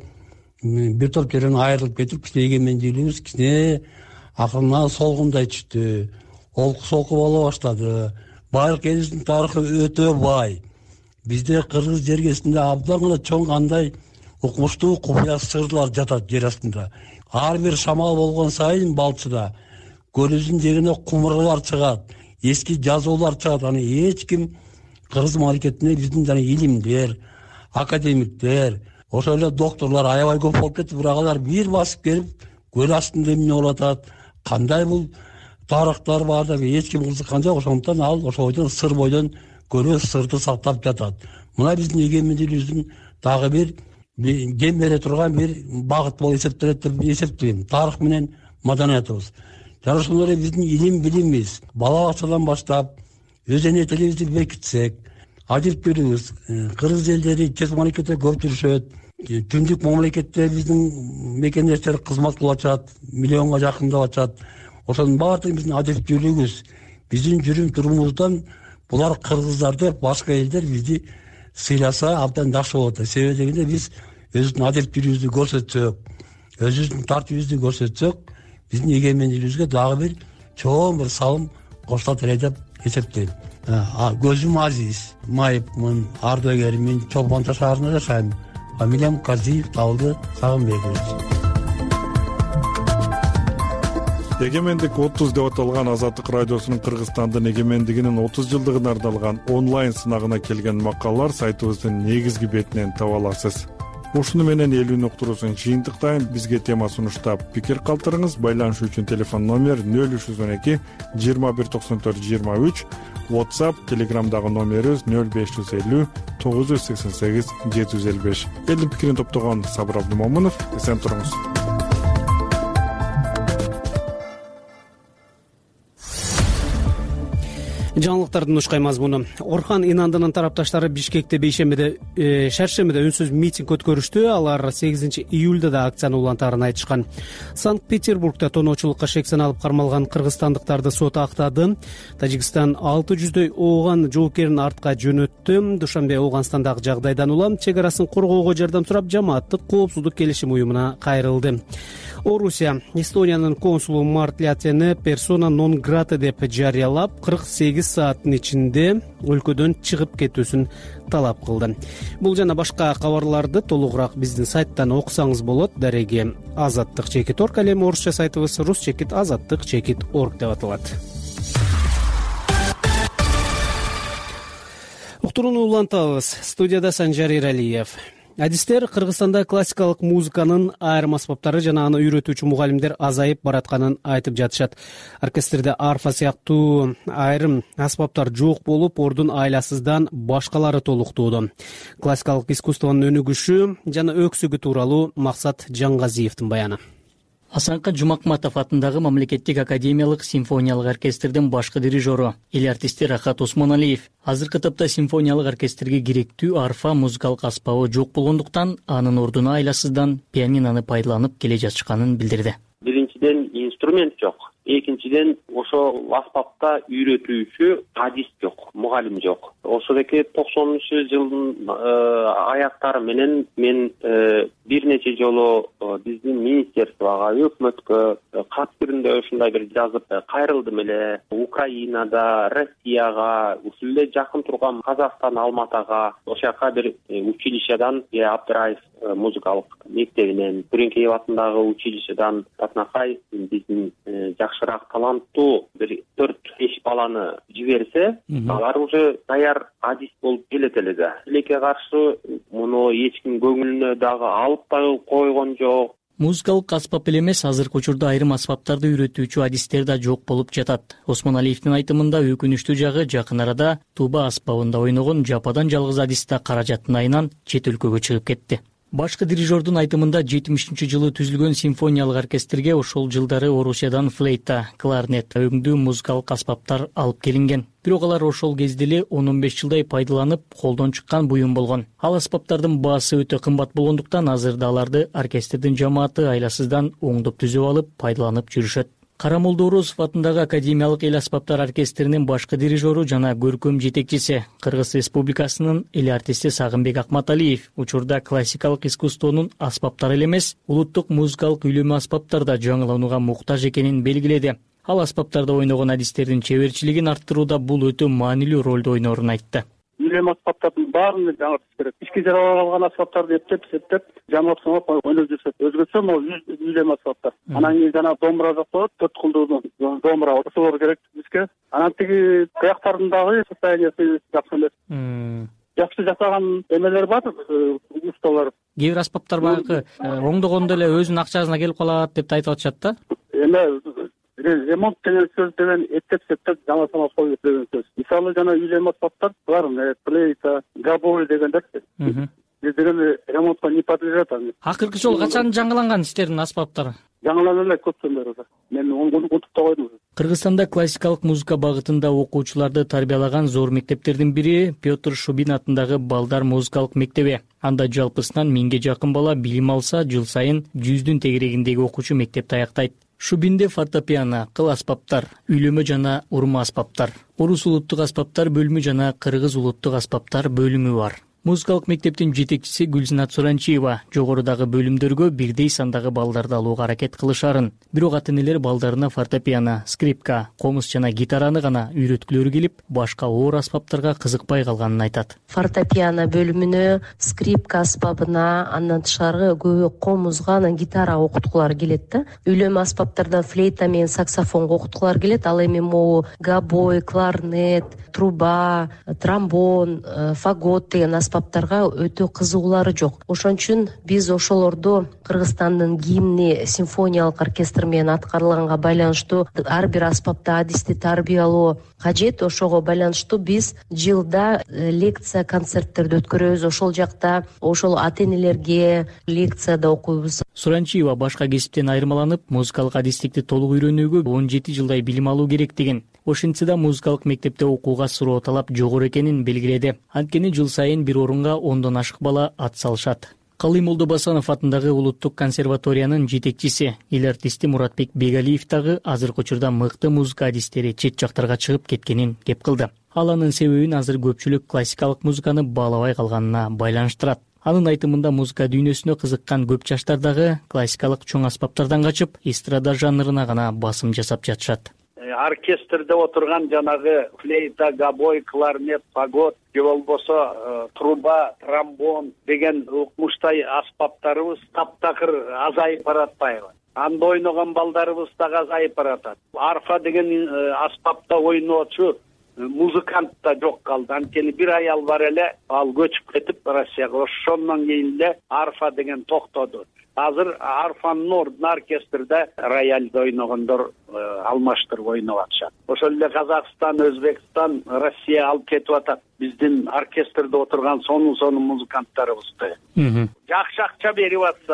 бир топ жерден айрылып кетип, кичине эгемендүүлүгүбүз кичине акырына солгундай түштү. Олку солку боло баштады. Байыркы элибиздин тарыхы өтө бай. Бизде кыргыз жергесинде абдан гана чоң кандай укмуштуу купуя сырлар жатат жер астында. Ар бир шамал болгон сайын балчыда көлүбүздүн жегине кумурлар чыгат, эски жазуулар чыгат. Аны эч ким кыргыз мамлекетинде биздин жана илимдер, академиктер, ошол эле докторлор аябай көп болуп кетти. Бирок алар бир басып келип көл астында эмне болуп атат, кандай бул тарыхтар бар деп эч ким кызыккан жок. Ошондуктан ал ошол бойдон сыр бойдон көрө сырды сактап жатат. Мына биздин эгемендүүлүгүбүздүн дагы бир дем бере турган бир багыт болуп эсептелет деп эсептейм. Тарых менен маданиятыбыз. Жана ошондой эле биздин илим билимибиз бала бакчадан баштап өзүнө телибизди бекитсек, адиптөрүбүз кыргыз элдери чет мамлекетте көп жүрүшөт. Түндүк мамлекетте биздин мекендештер кызмат кылып атышат, миллионго жакындап атышат. Ошонун баардыгы биздин адиптүүлүгүбүз, биздин жүрүм турумубуздан булар кыргыздар деп башка элдер бизди сыйласа абдан жакшы болот. Себеби дегенде биз өзүбүздүн адиптүүлүгүбүздү көрсөтсөк, өзүбүздүн тартибибизди көрсөтсөк, биздин эгемендүүлүгүбүзгө дагы бир чоң бир салым кошулат эле деп эсептейм. Көзүм Азиз, майыпмын, ардагермин, Чолпон Ата шаарында жашайм. Фамилиям Казиев Табылды Сагынбекович. Эгемендик отуз деп аталган Азаттык радиосунун Кыргызстандын эгемендигинин отуз жылдыгына арналган онлайн сынагына келген макалалар сайтыбыздын негизги бетинен таба аласыз. Ушуну менен элүүнү уктуруусун жыйынтыктайм. Бизге тема сунуштап пикир калтырыңыз. Байланыш үчүн телефон номер нөл үч жүз он эки жыйырма бир токсон төрт жыйырма үч, WhatsApp, Telegramдагы номерибиз нөл беш жүз элүү тогуз жүз сексен сегиз жети жүз элүү беш. Элдин пикирин топтогон Сабыр Абдымомунов. Эсен туруңуз. Жаңылыктардын ушкай мазмуну. Орхан Инандынын тарапташтары Бишкекте бейшембиде, шаршембиде үнсүз митинг өткөрүштү. Алар сегизинчи июлда да акцияны улантаарын айтышкан. Санкт-Петербургда тоноочулукка шек саналып кармалган кыргызстандыктарды сот актады. Тажикстан алты жүздөй ооган жоокерин артка жөнөттү. Душанбе Ооганстандагы жагдайдан улам чек арасын коргоого жардам сурап жамааттык коопсуздук келишим уюмуна кайрылды. Орусия Эстониянын консулу Март Лятени персона нон грата деп жарыялап, кырк сегиз сааттын ичинде өлкөдөн чыгып кетүүсүн талап кылды. Бул жана башка кабарларды толугураак биздин сайттан окусаңыз болот. Дареги азаттык чекит орг, ал эми орусча сайтыбыз рус чекит азаттык чекит орг деп аталат. Уктурууну улантабыз. Студияда Санжар Иралиев. Адистер Кыргызстанда классикалык музыканын айрым аспаптары жана аны үйрөтүүчү мугалимдер азайып баратканын айтып жатышат. Оркестрде арфа сыяктуу айрым аспаптар жок болуп, ордун айласыздан башкалары толуктоодо. Классикалык искусствонун өнүгүшү жана өксүгү тууралуу Максат Жаңгазиевдин баяны. Асанка Жумакматов атындагы мамлекеттик академиялык симфониялык оркестрдин башкы дирижеру, эл артисти Рахат Осмоналиев. Азыркы тапта симфониялык оркестрге керектүү арфа музыкалык аспабы жок болгондуктан анын ордуна айласыздан пианинону пайдаланып келе жатышканын билдирди. Биринчиден инструмент жок. Экинчиден ошол аспапта үйрөтүүчү адис жок, мугалим жок. Ошодоки токсонунчу жылдын аяктары менен мен бир нече жолу биздин министерствого, өкмөткө кат түрүндө ушундай бир жазып кайрылдым эле. Украинада, Россияга, ушул эле жакын турган Казакстан, Алматага, ошол жака бир училищедан Абдыраев музыкалык мектебинен, Күреңкеев атындагы училищедан Татнакай биздин жакшыраак таланттуу бир төрт беш баланы жиберсе, алар уже даяр адис болуп келет эле да. Тилекке каршы муну эч ким көңүлүнө дагы алып да койгон жок. Музыкалык аспап эле эмес, азыркы учурда айрым аспаптарды үйрөтүүчү адистер да жок болуп жатат. Осмоналиевдин айтымында өкүнүчтүү жагы жакын арада туба аспабында ойногон жападан жалгыз адис да каражаттын айынан чет өлкөгө чыгып кетти. Башкы дирижердун айтымында жетимишинчи жылы түзүлгөн симфониялык оркестрге ошол жылдары Орусиядан флейта, кларнет, өңдүү музыкалык аспаптар алып келинген. Бирок алар ошол кезде эле он он беш жылдай пайдаланып колдон чыккан буюм болгон. Ал аспаптардын баасы өтө кымбат болгондуктан азырда аларды оркестрдин жамааты айласыздан оңдоп түзүп алып пайдаланып жүрүшөт. Карамолдо Орусов атындагы академиялык эл аспаптар оркестринин башкы дирижеру жана көркөм жетекчиси, Кыргыз Республикасынын эл артисти Сагынбек Акматалиев учурда классикалык искусствонун аспаптары эле эмес, улуттук музыкалык үйлөмө аспаптар да жаңыланууга муктаж экенин белгиледи. Ал аспаптарда ойногон адистердин чеберчилигин арттырууда бул өтө маанилүү ролду ойнорун айтты. Үйлөмө аспаптардын баарын жаңыртыш керек. Ички жаралган аспаптарды эптеп, септеп, жаңылап соңоп ойноп жүрсөк, өзгөчө могу үйлөмө аспаптар. Анан кийин жана домбура жок болот, төрт кулдуу домбура ошолор керек бизге. Анан тиги таяктардын состояниясы жакшы эмес. Жакшы жасаган эмелер бар, усталар. Кээ бир аспаптар баягы оңдогондо эле өзүнүн акчасына келип калат деп айтып атышат да. Эме ремонт деген сөз деген эптеп септеп жаңа санап коюу деген сөз. Мисалы жана үйлөмө аспаптар бар, флейта, габой дегендер. Биз деген ремонтко не подлежат. Акыркы жолу качан жаңыланган сиздердин аспаптар? Жаңыланып эле көптөн бери. Мен унутуп да койдум. Кыргызстанда классикалык музыка багытында окуучуларды тарбиялаган зор мектептердин бири Петр Шубин атындагы Балдар музыкалык мектеби. Анда жалпысынан миңге жакын бала билим алса, жыл сайын жүздүн тегерегиндеги окуучу мектепти аяктайт. Шубинде фортепиано, кыл аспаптар, үйлөмө жана урма аспаптар, орус улуттук аспаптар бөлүмү жана кыргыз улуттук аспаптар бөлүмү бар. Музыкалык мектептин жетекчиси Гүлзинат Суранчиева жогорудагы бөлүмдөргө бирдей сандагы балдарды алууга аракет кылышарын, бирок ата-энелер балдарына фортепиано, скрипка, комуз жана гитараны гана үйрөткүлөрү келип, башка оор аспаптарга кызыкпай калганын айтат. Фортепиано бөлүмүнө, скрипка аспабына, андан тышкары көбү комузга, анан гитара окуткулар келет да. Үйлөмө аспаптардан флейта менен саксофонго окуткулар келет. Ал эми могу габой, кларнет, труба, тромбон, фагот деген аспаптарга өтө кызыгуулары жок. Ошон үчүн биз ошолорду Кыргызстандын гимни симфониялык оркестр менен аткарылганга байланыштуу ар бир аспапта адисти тарбиялоо кажет. Ошого байланыштуу биз жылда лекция, концерттерди өткөрөбүз. Ошол жакта ошол ата-энелерге лекцияда окуйбуз. Суранчиева башка кесиптен айырмаланып, музыкалык адистикти толук үйрөнүүгө он жети жылдай билим алуу керектигин, ошентсе да музыкалык мектепте окууга суроо талап жогору экенин белгиледи. Анткени жыл сайын бир орунга ондон ашык бала ат салышат. Калый Молдобасанов атындагы улуттук консерваториянын жетекчиси, эл артисти Муратбек Бегалиев дагы азыркы учурда мыкты музыка адистери чет жактарга чыгып кеткенин кеп кылды. Ал анын себебин азыр көпчүлүк классикалык музыканы баалабай калганына байланыштырат. Анын айтымында музыка дүйнөсүнө кызыккан көп жаштар дагы классикалык чоң аспаптардан качып, эстрада жанрына гана басым жасап жатышат. Оркестрде отурган жанагы флейта, габой, кларнет, фагот, же болбосо труба, тромбон деген укмуштай аспаптарыбыз таптакыр азайып баратпайбы? Анда ойногон балдарыбыз дагы азайып баратат. Арфа деген аспапта ойноочу музыкант да жок калды. Анткени бир аял бар эле, ал көчүп кетип Россияга. Ошондон кийин эле арфа деген токтоду. Азыр арфанын ордуна оркестрде рояльды ойногондор алмаштырып ойноп атышат. Ошол эле Казакстан, Өзбекстан, Россия алып кетип атат биздин оркестрде отурган сонун сонун музыканттарыбызды. Жакшы акча берип атса,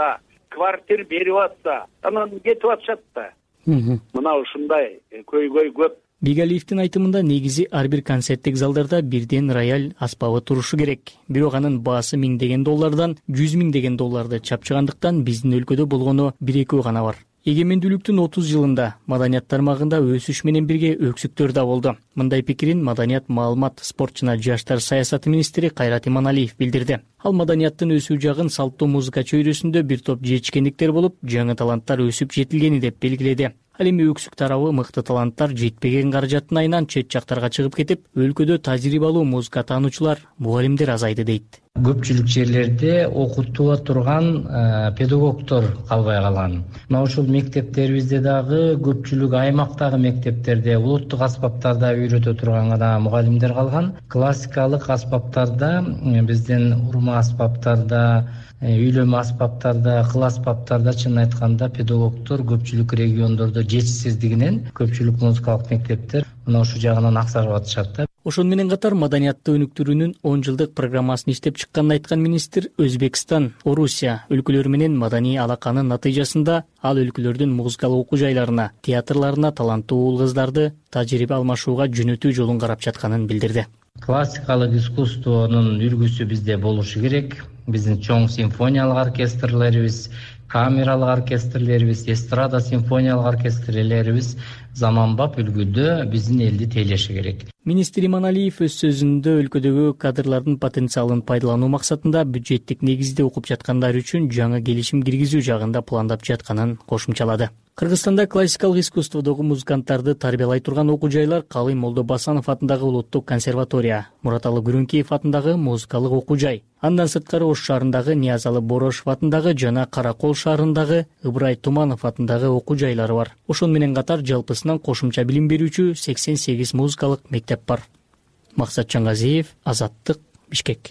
квартира берип атса анан кетип атышат да. Мына ушундай көйгөй көп. Бигалиевдин айтымында негизи ар бир концерттик залдарда бирден рояль аспабы турушу керек. Бирок анын баасы миңдеген доллардан жүз миңдеген долларды чапчыгандыктан биздин өлкөдө болгону бир экөө гана бар. Эгемендүүлүктүн отуз жылында маданият тармагында өсүш менен бирге өксүктөр да болду. Мындай пикирин Маданият, маалымат, спорт жана жаштар саясаты министри Кайрат Иманалиев билдирди. Ал маданияттын өсүү жагын салттуу музыка чөйрөсүндө бир топ жетишкендиктер болуп, жаңы таланттар өсүп жетилгени деп белгиледи. Ал эми өксүк тарабы мыкты таланттар жетпеген каражаттын айынан чет жактарга чыгып кетип, өлкөдө тажрыйбалуу музыка таануучулар, мугалимдер азайды дейт. Көпчүлүк жерлерде окутула турган педагогдор калбай калган. Мына ушул мектептерибизде дагы көпчүлүк аймактагы мектептерде улуттук аспаптарда үйрөтө турган гана мугалимдер калган. Классикалык аспаптарда, биздин урма аспаптарда, үйлөмө аспаптарда, кыл аспаптарда чын айтканда педагогдор көпчүлүк региондордо жетишсиздигинен көпчүлүк музыкалык мектептер мына ушул жагынан аксарып атышат. Ошон менен катар маданиятты өнүктүрүүнүн он жылдык программасын иштеп чыкканын айткан министр, Өзбекстан, Орусия өлкөлөрү менен маданий алаканын натыйжасында ал өлкөлөрдүн музыкалык окуу жайларына, театрларына таланттуу уул кыздарды тажрыйба алмашууга жөнөтүү жолун карап жатканын билдирди. Классикалык искусствонун үлгүсү бизде болушу керек. Биздин чоң симфониялык оркестрлерибиз, камералык оркестрлерибиз, эстрада симфониялык оркестрлерибиз заманбап үлгүдө биздин элди тейлеши керек. Министр Иманалиев өз сөзүндө өлкөдөгү кадрлардын потенциалын пайдалануу максатында бюджеттик негизде окуп жаткандар үчүн жаңы келишим киргизүү жагында пландап жатканын кошумчалады. Кыргызстанда классикалык искусстводогу музыканттарды тарбиялай турган окуу жайлар Калый Молдобасанов атындагы Улуттук консерватория, Мураталы Күрүнкеев атындагы музыкалык окуу жай, андан сырткары Ош шаарындагы Ниязалы Борошов атындагы жана Каракол шаарындагы Ыбырай Туманов атындагы окуу жайлары бар. Ошон менен катар жалпысынан кошумча билим берүүчү сексен сегиз музыкалык мектеп бар. Максат Чаңгазиев, Азаттык, Бишкек.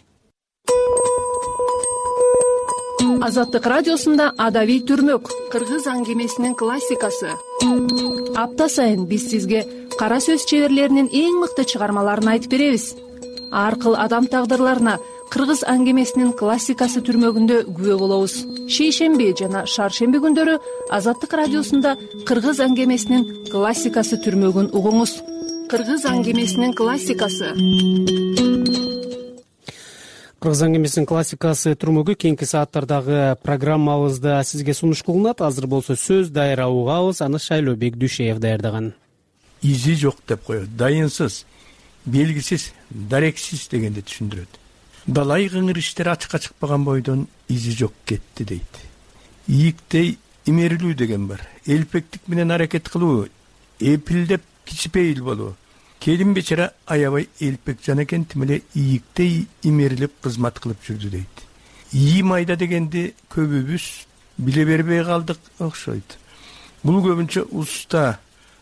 Азаттык радиосунда Адабий түрмөк, кыргыз аңгемесинин классикасы. Апта сайын биз сизге кара сөз чеберлеринин эң мыкты чыгармаларын айтып беребиз. Ар кыл адам тагдырларына кыргыз аңгемесинин классикасы түрмөгүндө күбө болобуз. Шейшемби жана шаршемби күндөрү Азаттык радиосунда кыргыз аңгемесинин классикасы түрмөгүн угуңуз. Кыргыз аңгемесинин классикасы. Кыргыз аңгемесинин классикасы түрмөгү кийинки сааттардагы программабызда сизге сунуш кылынат. Азыр болсо сөз дайра угабыз, аны Шайлообек Дүйшеев даярдаган. Изи жок деп коет, дайынсыз, белгисиз, дарексиз дегенди түшүндүрөт. Далай кыңыр иштер ачыкка чыкпаган бойдон изи жок кетти дейт. Ийиктей имерилүү деген бар. Элпектик менен аракет кылуу, эпилдеп кичипейил болуу. Келин бечара аябай элпек жан экен, тимеле ийиктей имерилип кызмат кылып жүрдү дейт. Ийи майда дегенди көбүбүз биле бербей калдык окшойт. Бул көбүнчө уста,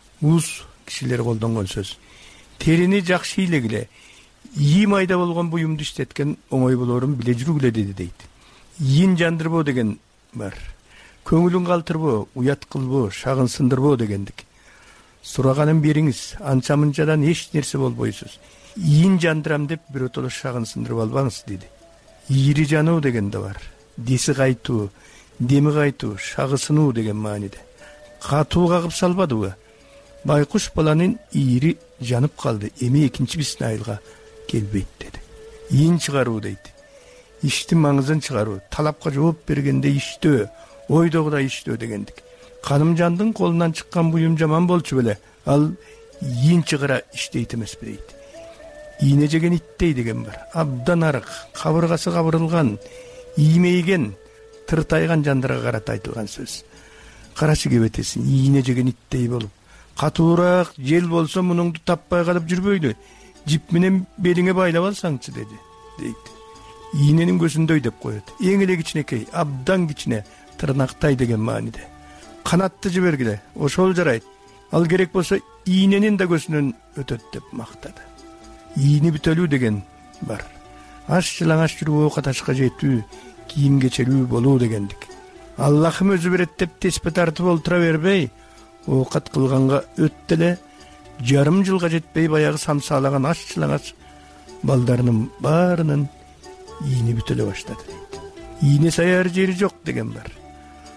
уз кишилер колдонгон сөз. Терини жакшы илегиле, ийи майда болгон буюмду иштеткен оңой болорун биле жүргүлө деди дейт. Ийин жандырбоо деген бар. Көңүлүн калтырбоо, уят кылбоо, шагын сындырбоо дегендик. Сураганын бериңиз, анча мынчадан эч нерсе болбойсуз. Ийин жандырам деп биротоло шагын сындырып албаңыз деди. Ийири жануу деген да бар. Деси кайтуу, деми кайтуу, шагы сынуу деген мааниде. Катуу кагып салбадыбы? Байкуш баланын ийири жанып калды, эми экинчи биздин айылга келбейт деди. Ийин чыгаруу дейт. Иштин маңызын чыгаруу, талапка жооп бергенде иштөө, ойдогудай иштөө дегендик. Канымжандын колунан чыккан буюм жаман болчу беле, ал ийин чыгара иштейт эмеспи дейт. Ийне жеген иттей деген бар. Абдан арык, кабыргасы кабырылган, иймейген, тыртайган жандарга карата айтылган сөз. Карачы кебетесин, ийне жеген иттей болуп, катуураак жел болсо мунуңду таппай калып жүрбөйлү. Жип менен белиңе байлап алсаңчы деди, дейт. Ийненин көзүндөй деп коет. Эң эле кичинекей, абдан кичине, тырнактай деген мааниде. Канатты жибергиле, ошол жарайт. Ал керек болсо ийненин да көзүнөн өтөт деп мактады. Ийни бүтөлүү деген бар. Аш жылаңаш жүрүү каташка жетүү, кийим кечелүү болуу дегендик. Аллахым өзү берет деп теспе тартып олтура бербей, оокат кылганга өттү эле, жарым жылга жетпей баягы самсаалаган аш жылаңаш балдарынын баарынын ийни бүтөлө баштады дейт. Ийне саяр жери жок деген бар.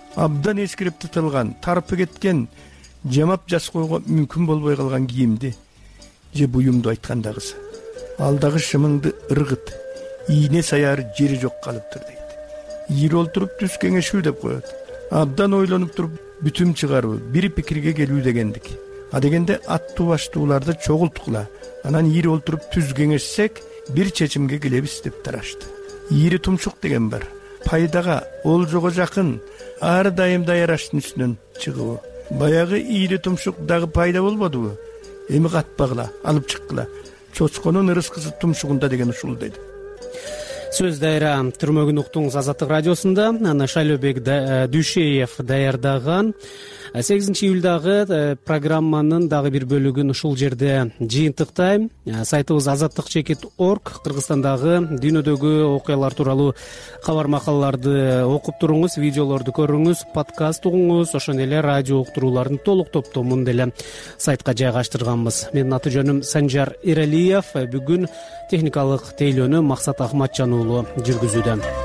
абдан эскирип тытылган, тарпы кеткен, жамап жас койго мүмкүн болбой калган кийимди же буюмду айткандагысы. Алдагы шымыңды ыргыт, ийне саяр жери жок калыптыр дейт. Ийри олтуруп түз кеңешүү деп коет. Абдан ойлонуп туруп бүтүм чыгаруу, бир пикирге келүү дегендик. А дегенде аттуу баштууларды чогулткула, анан ийри олтуруп түз кеңешсек, бир чечимге келебиз деп тарашты. Ийри тумшук деген бар. Пайдага, олжого жакын, ар дайым даяраштын үстүнөн чыгуу. Баягы ийри тумшук дагы пайда болбодубу? Эми катпагыла, алып чыккыла. Чочконун ырыскысы тумшугунда деген ушул дейт. Сөз дайра түрмөгүн уктуңуз Азаттык радиосунда. Аны Шайлообек Дүйшеев даярдаган. сегизинчи июлдагы программанын дагы бир бөлүгүн ушул жерде жыйынтыктайм. Сайтыбыз азаттык чекит орг. Кыргызстандагы дүйнөдөгү окуялар тууралуу кабар макалаларды окуп туруңуз, видеолорду көрүңүз, подкаст угуңуз, ошондой эле радио уктуруулардын толук топтомун деле сайтка жайгаштырганбыз. Менин аты жөнүм Санжар Эралиев. Бүгүн техникалык тейлөөнү Максат Ахматжан уулу жүргүзүүдө.